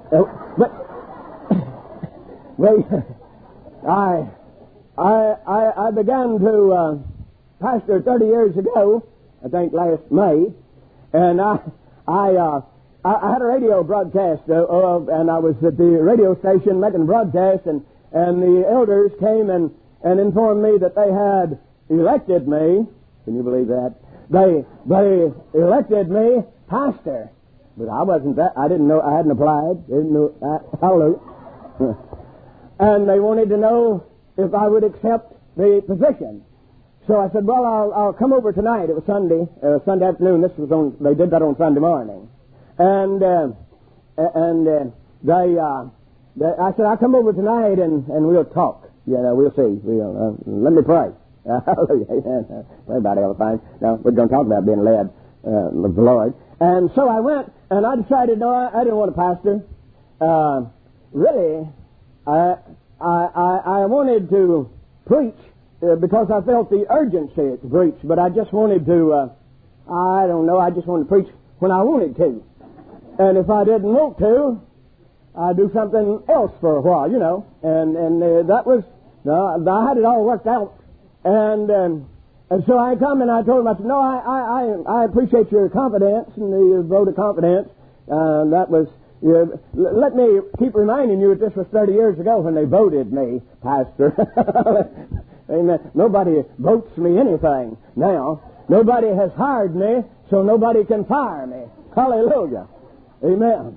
I began to pastor 30 years ago, I think last May, and I had a radio broadcast, and I was at the radio station making a broadcast, and the elders came and informed me that they had elected me. Can you believe that? They elected me pastor, but I wasn't that. I didn't know. I hadn't applied. Didn't know. Hallelujah. And they wanted to know if I would accept the position. So I said, well, I'll come over tonight. It was Sunday afternoon. They did that on Sunday morning. And I said, I'll come over tonight and we'll talk. We'll see. Let me pray. Pray about everything. Now, we're going to talk about being led of the Lord. And so I went, and I decided, no, I didn't want to pastor. Really, I wanted to preach because I felt the urgency to preach, but I just wanted to, I just wanted to preach when I wanted to. And if I didn't want to, I'd do something else for a while, And that was, I had it all worked out. And so I come and I told him, I said, no, I appreciate your confidence and the vote of confidence. That was, let me keep reminding you that this was 30 years ago when they voted me pastor. Amen. Nobody votes me anything now. Nobody has hired me, so nobody can fire me. Hallelujah. Amen.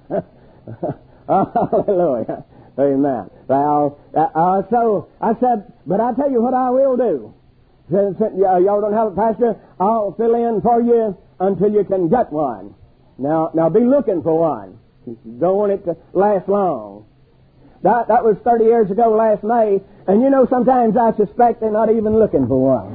Hallelujah. Amen. Well, so I said, but I'll tell you what I will do. Since y'all don't have a pastor, I'll fill in for you until you can get one. Now be looking for one. Don't want it to last long. That was 30 years ago last May, and sometimes I suspect they're not even looking for one.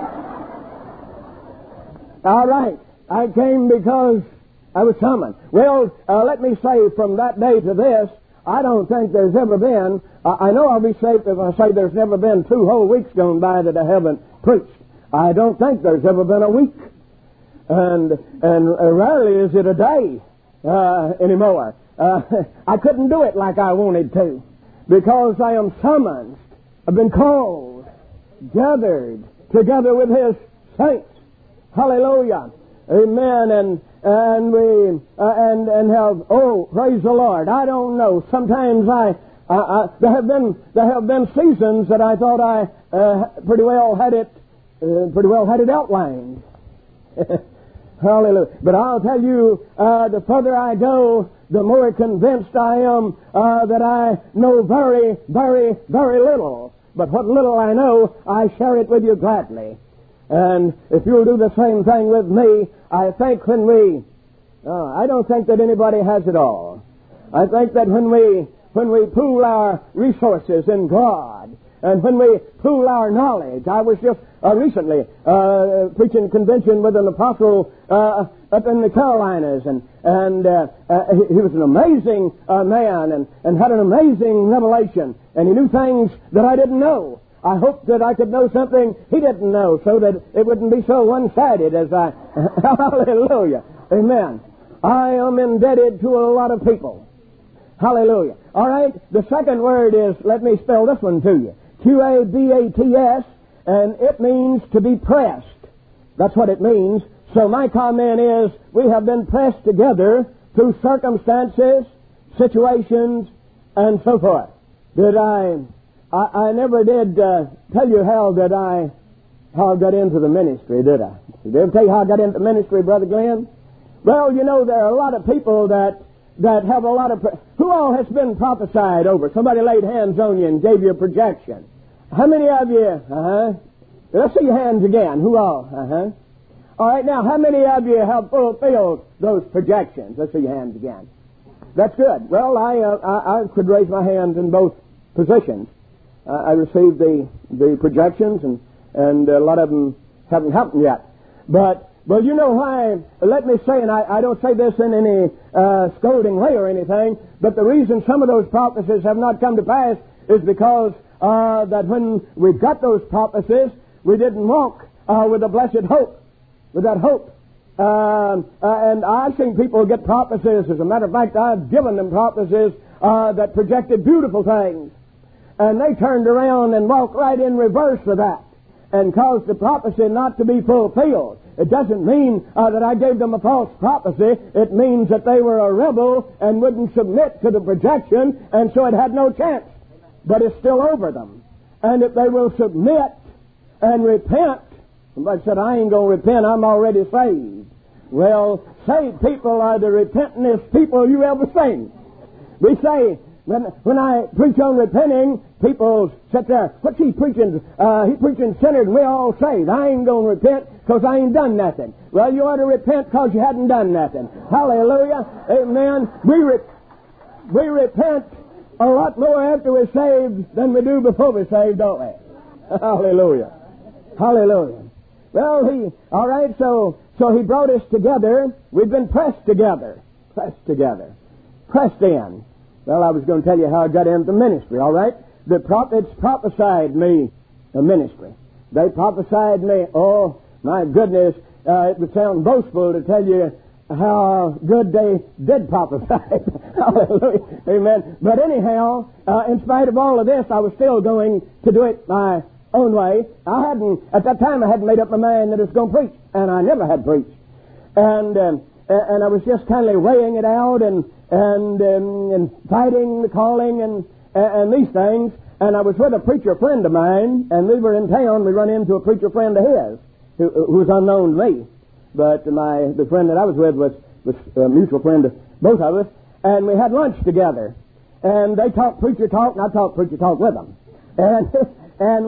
All right. I came because I was summoned. Well, let me say from that day to this, I don't think there's ever been, I know I'll be safe if I say there's never been 2 whole weeks gone by that I haven't preached. I don't think there's ever been a week. And rarely is it a day anymore. I couldn't do it like I wanted to because I am summoned. I've been called, gathered together with His saints Hallelujah. Amen. And we have, praise the Lord. I don't know. Sometimes there have been seasons that I thought I pretty well had it outlined. Hallelujah. But I'll tell you, the further I go, the more convinced I am that I know very, very, very little. But what little I know, I share it with you gladly. And if you'll do the same thing with me, I think I don't think that anybody has it all. I think that when we pool our resources in God, and when we pool our knowledge, I was just recently preaching convention with an apostle up in the Carolinas, and he was an amazing man, and had an amazing revelation, and he knew things that I didn't know. I hoped that I could know something he didn't know, so that it wouldn't be so one-sided as I... Hallelujah. Amen. I am indebted to a lot of people. Hallelujah. All right, the second word is, let me spell this one to you. Q-A-B-A-T-S, and it means to be pressed. That's what it means. So my comment is, we have been pressed together through circumstances, situations, and so forth. I never did tell you how I got into the ministry, did I? Did I ever tell you how I got into ministry, Brother Glenn? Well, you know, there are a lot of people that have a lot of... Who all has been prophesied over? Somebody laid hands on you and gave you a projection. How many of you... Let's see your hands again. Who all? All right, now, how many of you have fulfilled those projections? Let's see your hands again. That's good. Well, I could raise my hands in both positions. I received the projections, and a lot of them haven't happened yet. But you know why, let me say, and I don't say this in any scolding way or anything, but the reason some of those prophecies have not come to pass is because that when we got those prophecies, we didn't walk with a blessed hope, with that hope. And I've seen people get prophecies. As a matter of fact, I've given them prophecies that projected beautiful things. And they turned around and walked right in reverse of that and caused the prophecy not to be fulfilled. It doesn't mean that I gave them a false prophecy. It means that they were a rebel and wouldn't submit to the projection, and so it had no chance. But it's still over them. And if they will submit and repent, somebody said, I ain't going to repent, I'm already saved. Well, saved people are the repentingest people you ever seen. We say, when I preach on repenting, people sit there, what's he preaching? He preaching sinner, and we all saved. I ain't going to repent because I ain't done nothing. Well, you ought to repent because you hadn't done nothing. Hallelujah. Amen. We repent a lot more after we're saved than we do before we're saved, don't we? Hallelujah. Hallelujah. Well, all right, so he brought us together. We've been pressed together. Pressed together. Pressed in. Well, I was going to tell you how I got into ministry, all right? The prophets prophesied me a ministry. They prophesied me, oh, my goodness, it would sound boastful to tell you how good they did prophesy. Hallelujah. Amen. But anyhow, in spite of all of this, I was still going to do it my own way. At that time, I hadn't made up my mind that I was going to preach, and I never had preached. And I was just kind of weighing it out and fighting the calling and these things. And I was with a preacher friend of mine, and we were in town. We run into a preacher friend of his who was unknown to me. But the friend that I was with was a mutual friend of both of us, and we had lunch together. And they talked preacher talk, and I talked preacher talk with them. And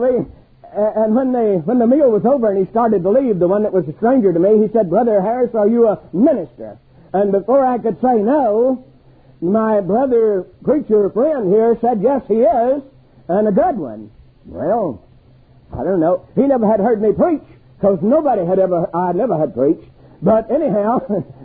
when the meal was over and he started to leave, the one that was a stranger to me, he said, Brother Harris, are you a minister? And before I could say no, my brother preacher friend here said, yes, he is, and a good one. Well, I don't know. He never had heard me preach, because I never had preached. But anyhow,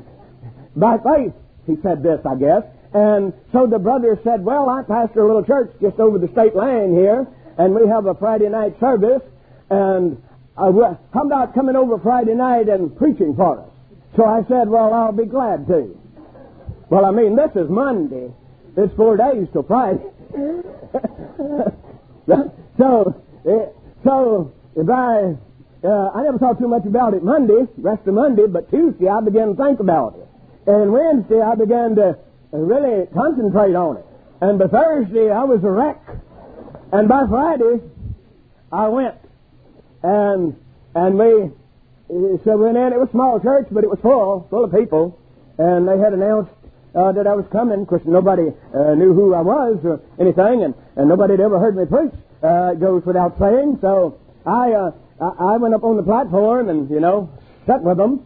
by faith, he said this, I guess. And so the brother said, well, I pastor a little church just over the state line here, and we have a Friday night service, and how about coming over Friday night and preaching for us? So I said, well, I'll be glad to. Well, I mean, this is Monday. It's 4 days till Friday. So I never thought too much about it rest of Monday, but Tuesday I began to think about it. And Wednesday I began to really concentrate on it. And by Thursday I was a wreck. And by Friday I went. And we went in. It was a small church, but it was full of people. And they had announced that I was coming. Of course, nobody knew who I was or anything, and nobody had ever heard me preach. It goes without saying. So I went up on the platform and, sat with them.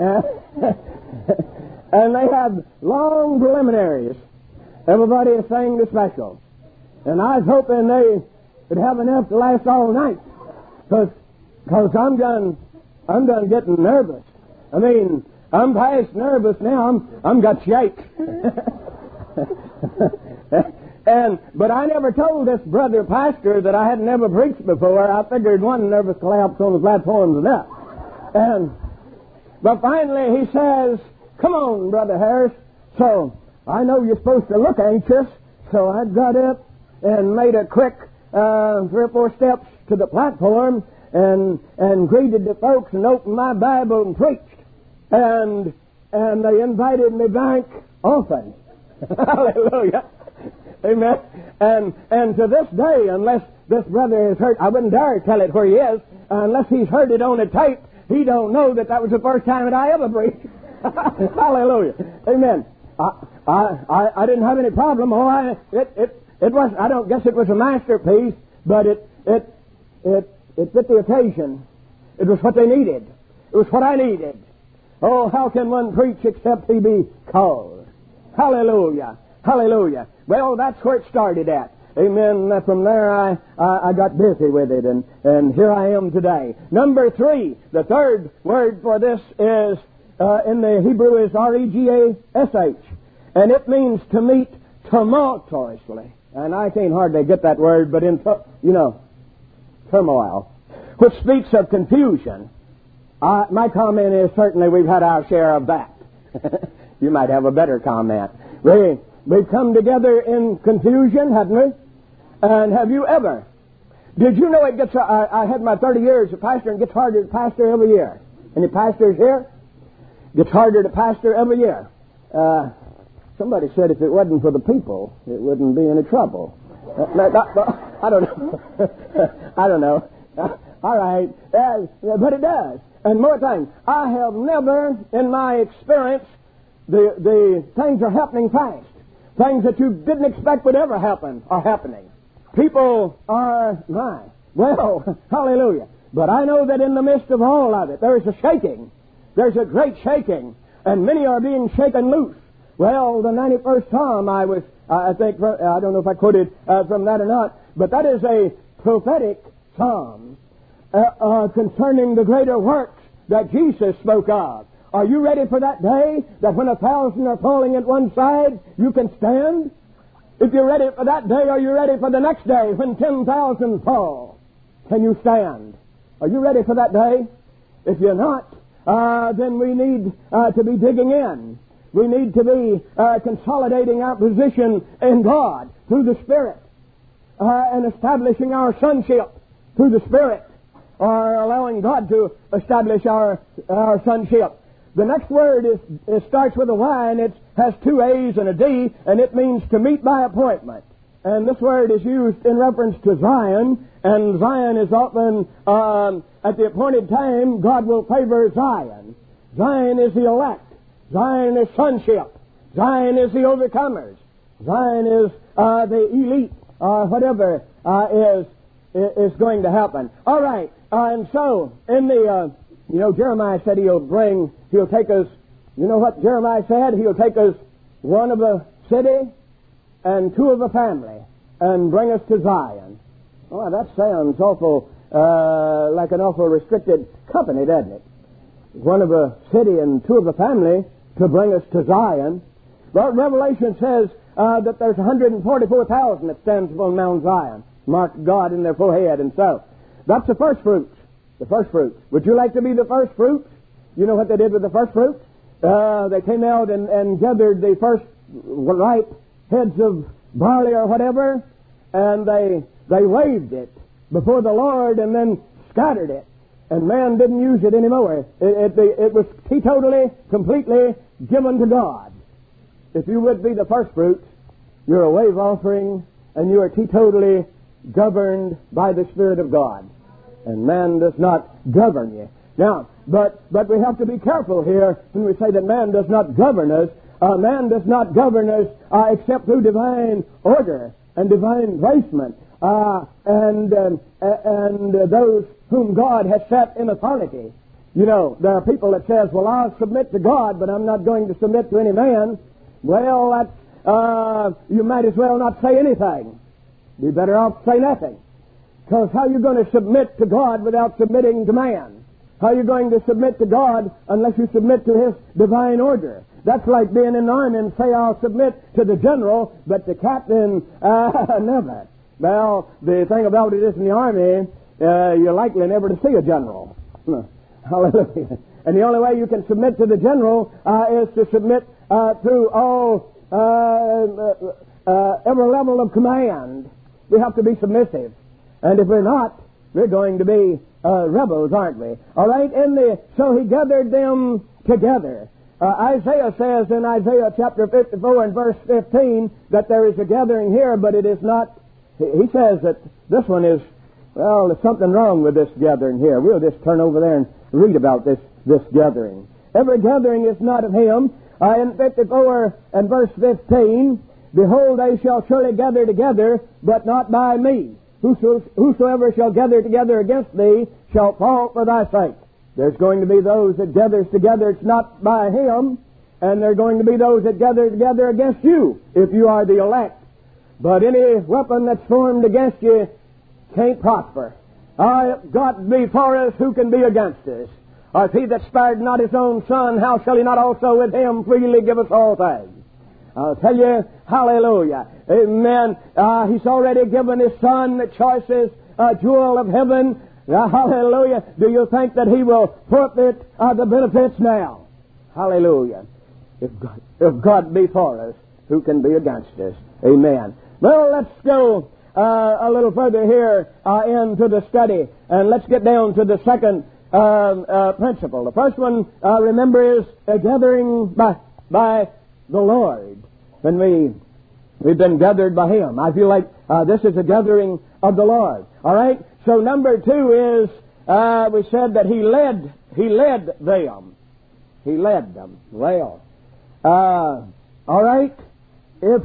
And they had long preliminaries. Everybody sang the special. And I was hoping they would have enough to last all night. Because I'm done getting nervous. I mean, I'm past nervous now. I'm got shake. But I never told this brother pastor that I had never preached before. I figured one nervous collapse on the platform's enough. But finally he says, "Come on, Brother Harris." So I know you're supposed to look anxious. So I got up and made a quick 3 or 4 steps to the platform and greeted the folks and opened my Bible and preached. And they invited me back often. Hallelujah. Amen. And to this day, unless this brother has heard, I wouldn't dare tell it where he is, unless he's heard it on a tape, he don't know that was the first time that I ever preached. Hallelujah. Amen. I didn't have any problem. It was, I don't guess it was a masterpiece, but it fit the occasion. It was what they needed. It was what I needed. Oh, how can one preach except he be called? Hallelujah. Hallelujah. Well, that's where it started at. Amen. From there I got busy with it, and here I am today. Number 3, the third word for this is, in the Hebrew is regash, and it means to meet tumultuously. And I can't hardly get that word, but in, turmoil, which speaks of confusion. My comment is certainly we've had our share of that. You might have a better comment. We've come together in confusion, haven't we? And have you ever? Did you know it gets... I had my 30 years as a pastor, and it gets harder to pastor every year. Any pastors here? It gets harder to pastor every year. Somebody said if it wasn't for the people, it wouldn't be any trouble. I don't know. I don't know. All right. But it does. And more things. I have never, in my experience, the things are happening fast. Things that you didn't expect would ever happen are happening. People are, well, hallelujah. But I know that in the midst of all of it, there is a shaking. There's a great shaking. And many are being shaken loose. Well, the 91st Psalm, I think, I don't know if I quoted from that or not, but that is a prophetic psalm concerning the greater works that Jesus spoke of. Are you ready for that day that when 1,000 are falling at one side, you can stand? If you're ready for that day, are you ready for the next day when 10,000 fall? Can you stand? Are you ready for that day? If you're not, then we need to be digging in. We need to be consolidating our position in God through the Spirit and establishing our sonship through the Spirit, or allowing God to establish our sonship. The next word starts with a Y, and it has 2 A's and a D, and it means to meet by appointment. And this word is used in reference to Zion, and Zion is often, at the appointed time, God will favor Zion. Zion is the elect. Zion is sonship. Zion is the overcomers. Zion is the elite, or whatever is going to happen. All right, and so in the, Jeremiah said he'll take us. You know what Jeremiah said? He'll take us 1 of a city and 2 of a family and bring us to Zion. Oh, that sounds awful, like an awful restricted company, doesn't it? 1 of a city and 2 of a family to bring us to Zion. But Revelation says that there's 144,000 that stands upon Mount Zion, mark God in their forehead, and so. That's the first fruits. The first fruits. Would you like to be the first fruits? You know what they did with the first fruit? They came out and gathered the first ripe heads of barley or whatever, and they waved it before the Lord and then scattered it. and man didn't use it anymore. It was teetotally, completely given to God. If you would be the first fruits, you're a wave offering, and you are teetotally governed by the Spirit of God. And man does not govern you. Now, but we have to be careful here when we say that man does not govern us. Man does not govern us except through divine order and divine placement, and those whom God has set in authority. You know, there are people that says, well, I'll submit to God, but I'm not going to submit to any man. Well, that's, you might as well not say anything. Be better off say nothing. Because how are you going to submit to God without submitting to man? How are you going to submit to God unless you submit to His divine order? That's like being in the army and say, I'll submit to the general, but the captain, never. Well, the thing about it is in the army, you're likely never to see a general. Hallelujah. And the only way you can submit to the general is to submit through all, every level of command. We have to be submissive. And if we're not, we're going to be rebels, aren't we? All right, so He gathered them together. Isaiah says in Isaiah chapter 54 and verse 15 that there is a gathering here, but it is not. He says that this one is, well, there's something wrong with this gathering here. We'll just turn over there and read about this gathering. Every gathering is not of Him. In 54 and verse 15, behold, they shall surely gather together, but not by me. Whosoever shall gather together against thee shall fall for thy sake. There's going to be those that gathers together, it's not by Him, and there are going to be those that gather together against you, if you are the elect. But any weapon that's formed against you can't prosper. If God be for us, who can be against us? Or if He that spared not His own Son, how shall He not also with Him freely give us all things? I'll tell you, hallelujah. Amen. He's already given His Son, the choicest jewel of heaven. Hallelujah. Do you think that He will forfeit the benefits now? Hallelujah. If God be for us, who can be against us? Amen. Well, let's go a little further here into the study, and let's get down to the second principle. The first one, remember, is a gathering by the Lord. When we've been gathered by Him. I feel like this is a gathering of the Lord. All right? So number 2 is, we said that He led them. He led them. Well, all right? If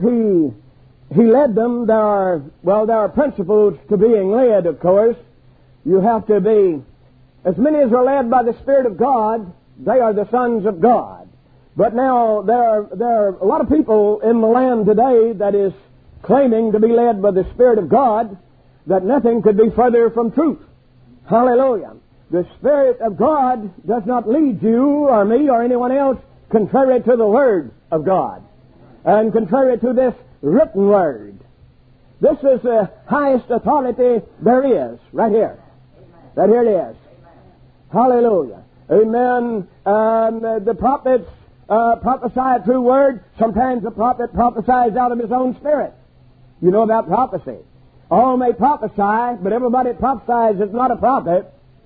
He led them, there are principles to being led, of course. You have to be, as many as are led by the Spirit of God, they are the sons of God. But now, there are a lot of people in the land today that is claiming to be led by the Spirit of God, that nothing could be further from truth. Hallelujah. The Spirit of God does not lead you or me or anyone else contrary to the Word of God and contrary to this written Word. This is the highest authority there is, right here. Right here it is. Hallelujah. Amen. The prophets prophesy a true word. Sometimes the prophet prophesies out of his own spirit. You know about prophecy. All may prophesy, but everybody that prophesies is not a prophet.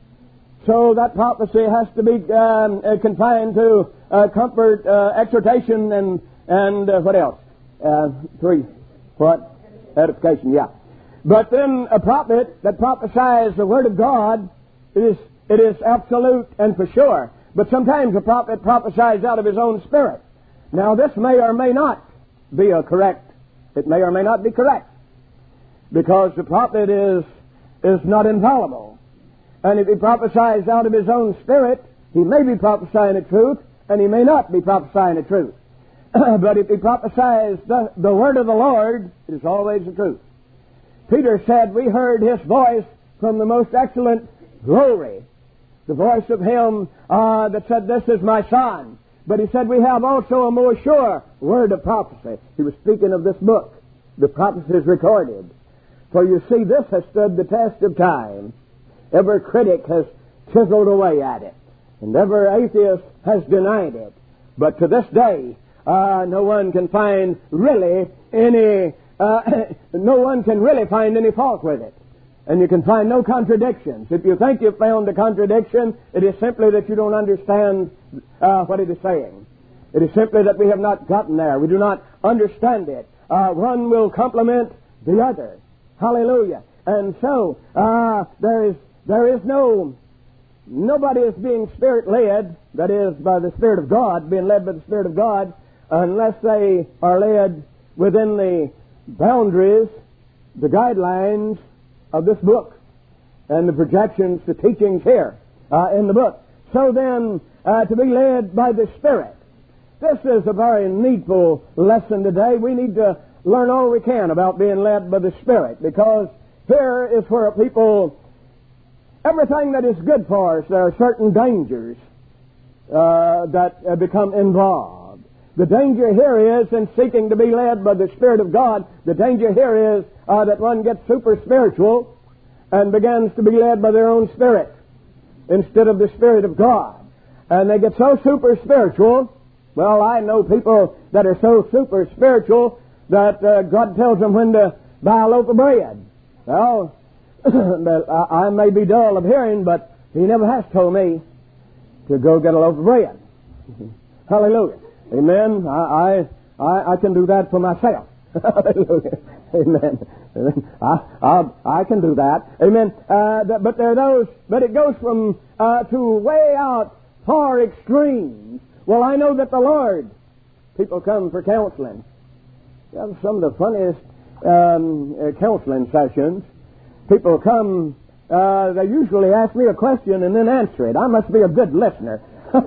So that prophecy has to be confined to comfort, exhortation, and what else? 3. What? Edification, yeah. But then a prophet that prophesies the Word of God, it is absolute and for sure. But sometimes a prophet prophesies out of his own spirit. Now this may or may not be correct. It may or may not be correct. Because the prophet is not infallible. And if he prophesies out of his own spirit, he may be prophesying the truth, and he may not be prophesying the truth. But if he prophesies the word of the Lord, it is always the truth. Peter said, we heard His voice from the most excellent glory. The voice of Him that said, this is my Son. But he said, we have also a more sure word of prophecy. He was speaking of this book. The prophecies recorded. For you see, this has stood the test of time. Every critic has chiseled away at it. And every atheist has denied it. But to this day, no one can find really any, no one can really find any fault with it. And you can find no contradictions. If you think you've found a contradiction, it is simply that you don't understand what it is saying. It is simply that we have not gotten there. We do not understand it. One will complement the other. Hallelujah. And so, nobody is being Spirit-led, that is, by the Spirit of God, being led by the Spirit of God, unless they are led within the boundaries, the guidelines of this book, and the projections, the teachings here in the book. So then, to be led by the Spirit. This is a very needful lesson today. We need to learn all we can about being led by the Spirit, because here is where people, everything that is good for us, there are certain dangers that become involved. The danger here is in seeking to be led by the Spirit of God. The danger here is that one gets super spiritual and begins to be led by their own spirit instead of the Spirit of God. And they get so super spiritual. Well, I know people that are so super spiritual that God tells them when to buy a loaf of bread. Well, I may be dull of hearing, but He never has told me to go get a loaf of bread. Hallelujah. Amen. I can do that for myself. Hallelujah. Amen. I can do that. Amen. But there are those, but it goes from to way out far extremes. Well, I know that the Lord, people come for counseling. We have some of the funniest counseling sessions. People come, they usually ask me a question and then answer it. I must be a good listener.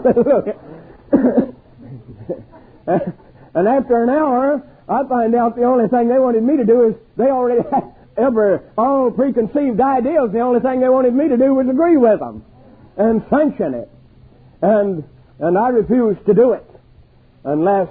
And after an hour, I find out the only thing they wanted me to do is they already had all preconceived ideas. The only thing they wanted me to do was agree with them and sanction it. And I refuse to do it unless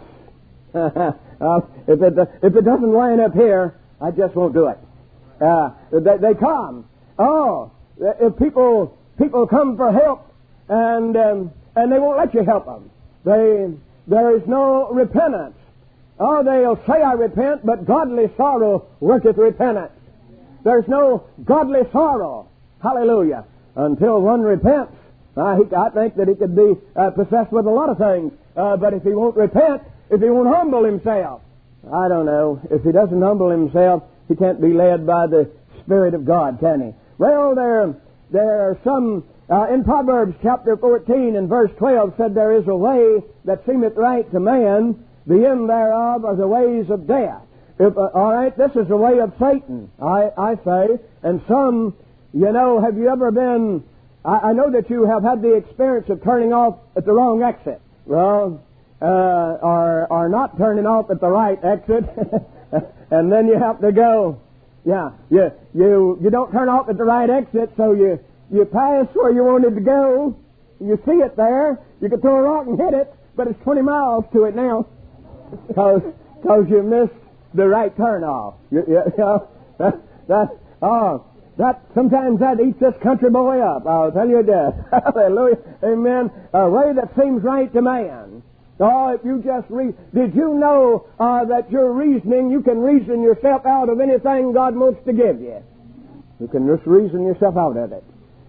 if it doesn't line up here, I just won't do it. They come. If people come for help and they won't let you help them. There is no repentance. They'll say, I repent, but godly sorrow worketh repentance. There's no godly sorrow. Hallelujah. Until one repents. I think that he could be possessed with a lot of things. But if he won't repent, if he won't humble himself, I don't know. If he doesn't humble himself, he can't be led by the Spirit of God, can he? Well, there are some... in Proverbs chapter 14 and verse 12 said, there is a way that seemeth right to man, the end thereof are the ways of death. All right, this is the way of Satan, I say. And some, have you ever been... I know that you have had the experience of turning off at the wrong exit. Well, or not turning off at the right exit. And then you have to go... Yeah, you don't turn off at the right exit, so you pass where you wanted to go. You see it there. You can throw a rock and hit it, but it's 20 miles to it now because you missed the right turn off. Sometimes that eats this country boy up. I'll tell you it does. Hallelujah. Amen. A way that seems right to man. If you just did you know that your reasoning, you can reason yourself out of anything God wants to give you? You can just reason yourself out of it.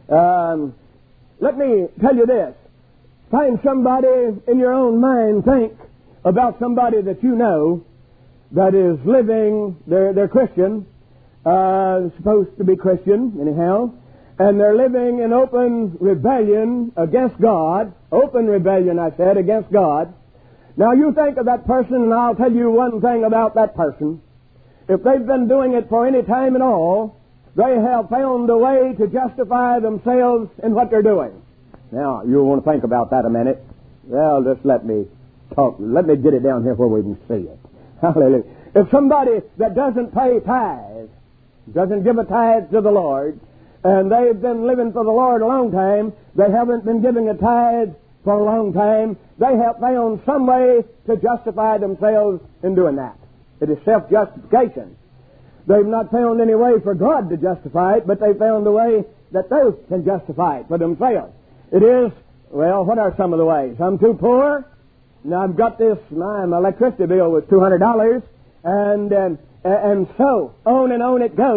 Let me tell you this. Find somebody in your own mind, think about somebody that you know that is living, they're Christian, supposed to be Christian, anyhow, and they're living in open rebellion against God. Open rebellion, I said, against God. Now you think of that person, and I'll tell you one thing about that person. If they've been doing it for any time at all, they have found a way to justify themselves in what they're doing. Now, you want to think about that a minute. Well, just let me talk. Let me get it down here where we can see it. Hallelujah. If somebody that doesn't pay tithes, doesn't give a tithe to the Lord, and they've been living for the Lord a long time, they haven't been giving a tithe for a long time, they have found some way to justify themselves in doing that. It is self-justification. They've not found any way for God to justify it, but they've found a way that they can justify it for themselves. It is, well, what are some of the ways? I'm too poor. Now I've got this, my electricity bill was $200, and so on and on it goes.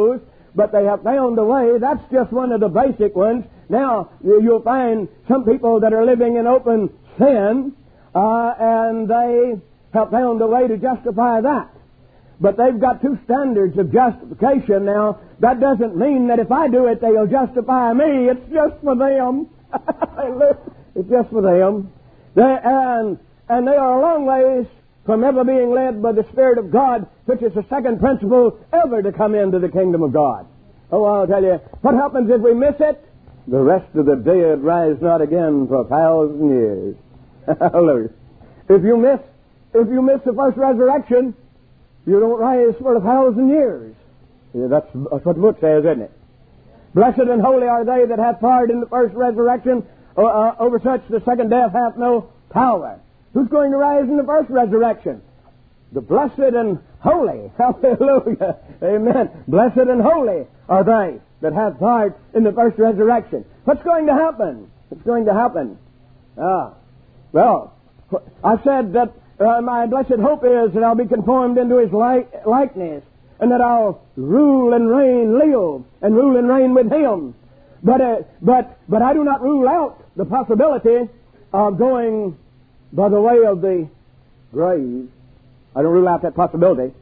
but they have found a way. That's just one of the basic ones. Now, you'll find some people that are living in open sin, and they have found a way to justify that. But they've got two standards of justification. Now, that doesn't mean that if I do it, they'll justify me. It's just for them. It's just for them. And they are a long ways from ever being led by the Spirit of God, which is the second principle ever to come into the kingdom of God. Oh, I'll tell you, what happens if we miss it? The rest of the dead rise not again for 1,000 years. Hallelujah. If you miss the first resurrection, you don't rise for 1,000 years. Yeah, that's what the book says, isn't it? Blessed and holy are they that have part in the first resurrection. Over such the second death hath no power. Who's going to rise in the first resurrection? The blessed and holy. Hallelujah. Amen. Blessed and holy are they that have part in the first resurrection. What's going to happen? What's going to happen? Well, I said that my blessed hope is that I'll be conformed into His likeness, and that I'll rule and reign, live and rule and reign with Him. But I do not rule out the possibility of going by the way of the grave. I don't rule out that possibility.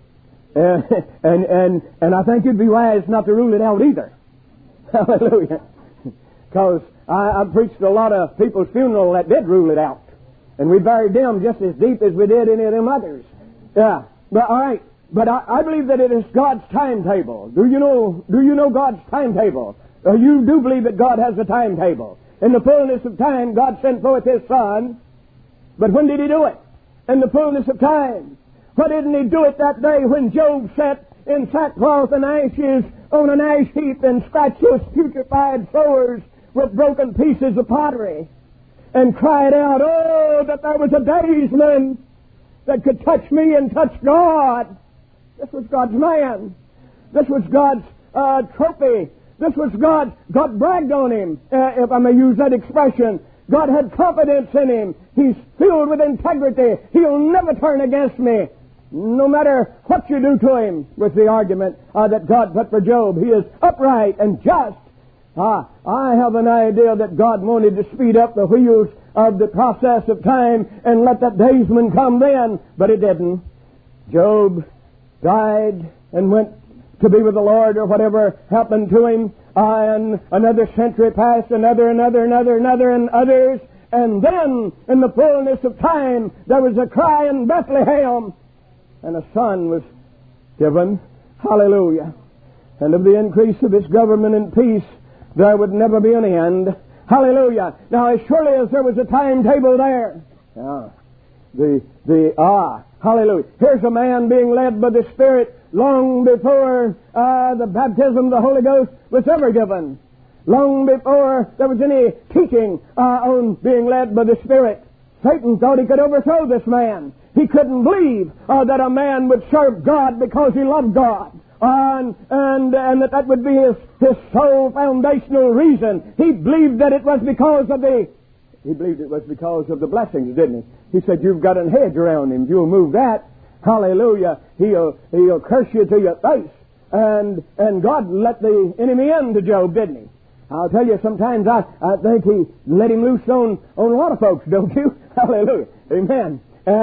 And I think you'd be wise not to rule it out either. Hallelujah. Because I preached a lot of people's funeral that did rule it out. And we buried them just as deep as we did any of them others. Yeah. But all right. But I believe that it is God's timetable. Do you know God's timetable? You do believe that God has a timetable. In the fullness of time, God sent forth His Son. But when did He do it? In the fullness of time. Why didn't He do it that day when Job sat in sackcloth and ashes on an ash heap and scratched his putrefied sores with broken pieces of pottery and cried out, oh, that there was a daysman that could touch me and touch God. This was God's man. This was God's trophy. This was God bragged on him, if I may use that expression. God had confidence in him. He's filled with integrity. He'll never turn against me, no matter what you do to him, was the argument that God put for Job. He is upright and just. I have an idea that God wanted to speed up the wheels of the process of time and let that daysman come then, but it didn't. Job died and went to be with the Lord, or whatever happened to him, and another century passed, another, and others, and then, in the fullness of time, there was a cry in Bethlehem, and a son was given. Hallelujah. And of the increase of His government and peace, there would never be an end. Hallelujah. Now, as surely as there was a timetable there, hallelujah. Here's a man being led by the Spirit long before the baptism of the Holy Ghost was ever given. Long before there was any teaching on being led by the Spirit. Satan thought he could overthrow this man. He couldn't believe that a man would serve God because he loved God. And that would be his sole foundational reason. He believed that it was because of the blessings, didn't he? He said, you've got an hedge around him. If you'll move that, hallelujah, he'll curse you to your face. And God let the enemy in to Job, didn't he? I'll tell you, sometimes I think He let him loose on a lot of folks, don't you? Hallelujah. Amen.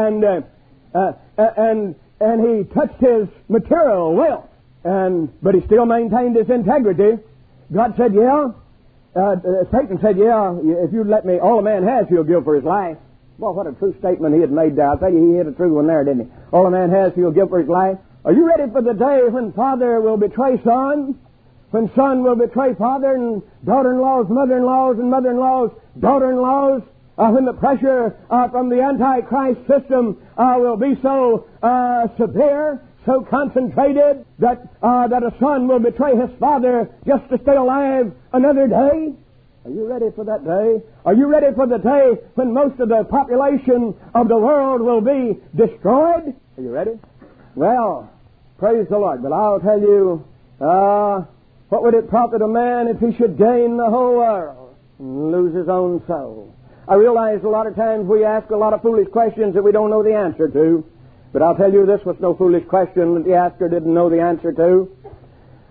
And he touched his material wealth, but he still maintained his integrity. God said, Satan said, if you let me, all a man has he'll give for his life. Boy, what a true statement he had made there. I'll tell you, he hit a true one there, didn't he? All a man has he'll give for his life. Are you ready for the day when father will betray son? When son will betray father, and daughter-in-laws, mother-in-laws, and mother-in-laws, daughter-in-laws, when the pressure from the Antichrist system will be so severe, so concentrated, that a son will betray his father just to stay alive another day? Are you ready for that day? Are you ready for the day when most of the population of the world will be destroyed? Are you ready? Well, praise the Lord. But I'll tell you, what would it profit a man if he should gain the whole world and lose his own soul? I realize a lot of times we ask a lot of foolish questions that we don't know the answer to. But I'll tell you, this was no foolish question that the asker didn't know the answer to.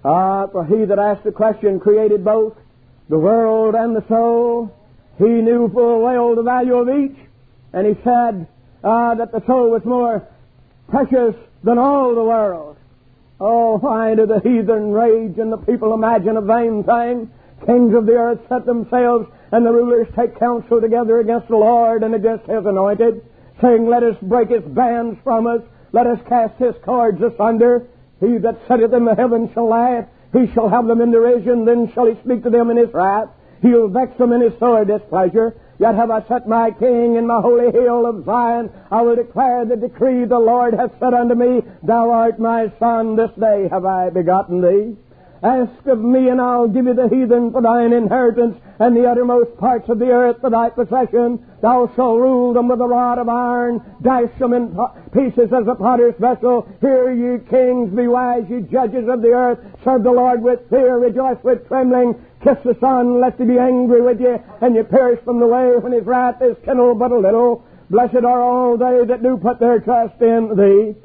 For he that asked the question created both the world and the soul. He knew full well the value of each, and he said that the soul was more precious than all the world. Oh, why do the heathen rage and the people imagine a vain thing? Kings of the earth set themselves, and the rulers take counsel together against the Lord and against His anointed, saying, Let us break His bands from us, let us cast His cords asunder. He that sitteth in the heavens shall laugh, He shall have them in derision, then shall He speak to them in His wrath. He'll vex them in His sore displeasure. Yet have I set my King in my holy hill of Zion. I will declare the decree the Lord hath said unto me, Thou art my Son, this day have I begotten thee. Ask of me, and I'll give you the heathen for thine inheritance, and the uttermost parts of the earth for thy possession. Thou shalt rule them with a rod of iron, dash them in pieces as a potter's vessel. Hear ye kings, be wise, ye judges of the earth. Serve the Lord with fear, rejoice with trembling. Kiss the Son, lest He be angry with you, and ye perish from the way when His wrath is kindled but a little. Blessed are all they that do put their trust in Thee.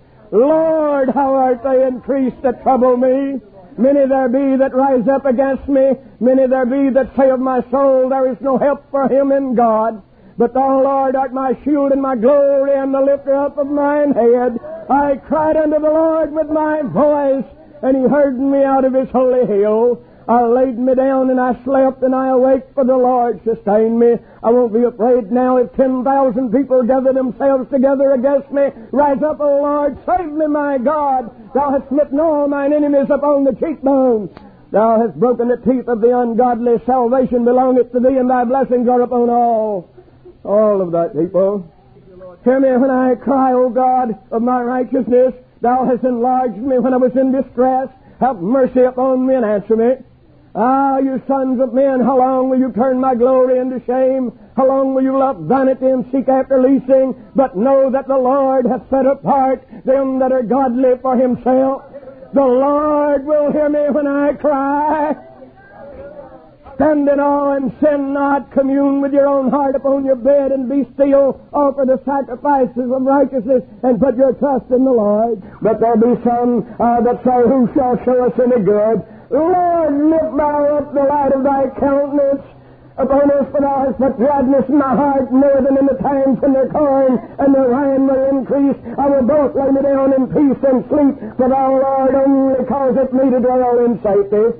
Lord, how art Thou increased that trouble me? Many there be that rise up against me. Many there be that say of my soul, There is no help for him in God. But Thou, Lord, art my shield and my glory and the lifter up of mine head. I cried unto the Lord with my voice, and He heard me out of His holy hill. I laid me down and I slept, and I awaked, for the Lord sustained me. I won't be afraid now if 10,000 people gather themselves together against me. Rise up, O Lord, save me, my God. Thou hast smitten all mine enemies upon the cheekbones. Thou hast broken the teeth of the ungodly. Salvation belongeth to Thee, and Thy blessings are upon all of Thy people. Hear me when I cry, O God, of my righteousness. Thou hast enlarged me when I was in distress. Have mercy upon me and answer me. Ah, you sons of men, how long will you turn my glory into shame? How long will you love vanity and seek after leasing? But know that the Lord hath set apart them that are godly for Himself. The Lord will hear me when I cry. Stand in awe and sin not. Commune with your own heart upon your bed and be still. Offer the sacrifices of righteousness and put your trust in the Lord. But there be some that say, Who shall show us any good? Lord, lift thou up the light of thy countenance upon us, for thou hast put gladness in my heart more than in the times when their corn and their wine will increase. I will both lay me down in peace and sleep, for thou, Lord, only causeth me to dwell in safety.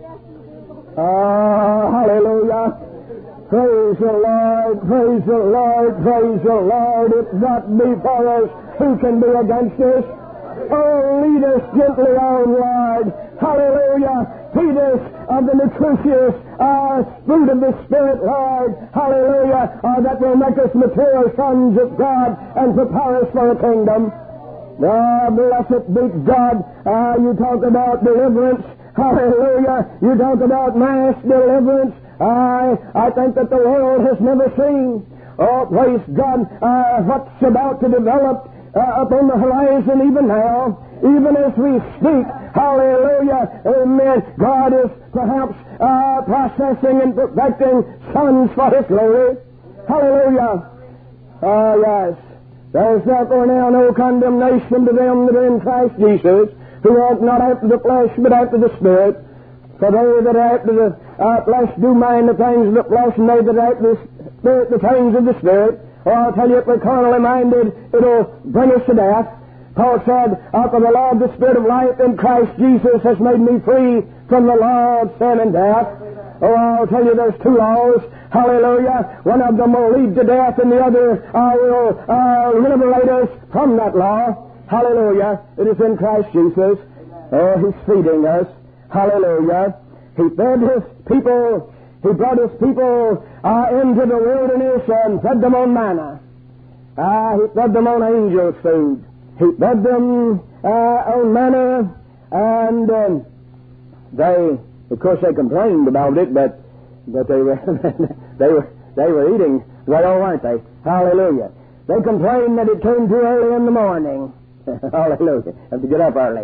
Hallelujah. Praise the Lord, praise the Lord, praise the Lord. If God be for us, who can be against us? Oh, lead us gently on, Lord. Hallelujah. Feed us of the nutritious fruit of the Spirit, Lord. Hallelujah. That will make us material sons of God and prepare us for the kingdom. Blessed be God. You talk about deliverance. Hallelujah. You talk about mass deliverance. I think that the world has never seen. Oh, praise God, what's about to develop upon the horizon even now, even as we speak. Hallelujah. Amen. God is perhaps processing and perfecting sons for His glory. Hallelujah. Yes. There is therefore now no condemnation to them that are in Christ Jesus, who walk not after the flesh, but after the Spirit. For they that are after the flesh do mind the things of the flesh, and they that are after the Spirit, the things of the Spirit. Or I'll tell you, if we're carnally minded, it'll bring us to death. Paul said, For the law of the Spirit of life in Christ Jesus has made me free from the law of sin and death. Oh, I'll tell you, there's two laws. Hallelujah. One of them will lead to death, and the other will liberate us from that law. Hallelujah. It is in Christ Jesus. Oh, He's feeding us. Hallelujah. He fed His people. He brought His people into the wilderness and fed them on manna. He fed them on angels' food. He fed them on manna, and of course, they complained about it, but they were eating well, weren't they? Hallelujah. They complained that it turned too early in the morning. Hallelujah. Have to get up early.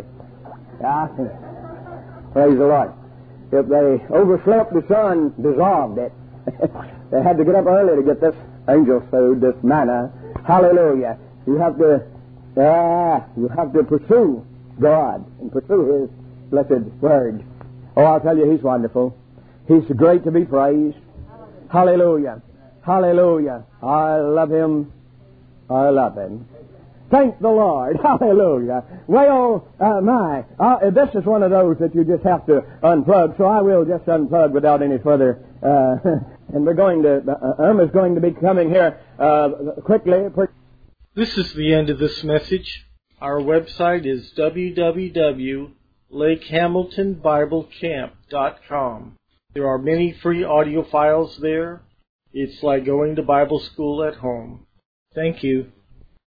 Praise the Lord. If they overslept, the sun dissolved it. They had to get up early to get this angel's food, this manna. Hallelujah. You have to pursue God and pursue His blessed Word. Oh, I'll tell you, He's wonderful. He's great to be praised. Hallelujah. Hallelujah. I love Him. I love Him. Thank the Lord. Hallelujah. Well, this is one of those that you just have to unplug, so I will just unplug without any further. And we're going to, Irma's going to be coming here quickly. This is the end of this message. Our website is www.lakehamiltonbiblecamp.com. There are many free audio files there. It's like going to Bible school at home. Thank you.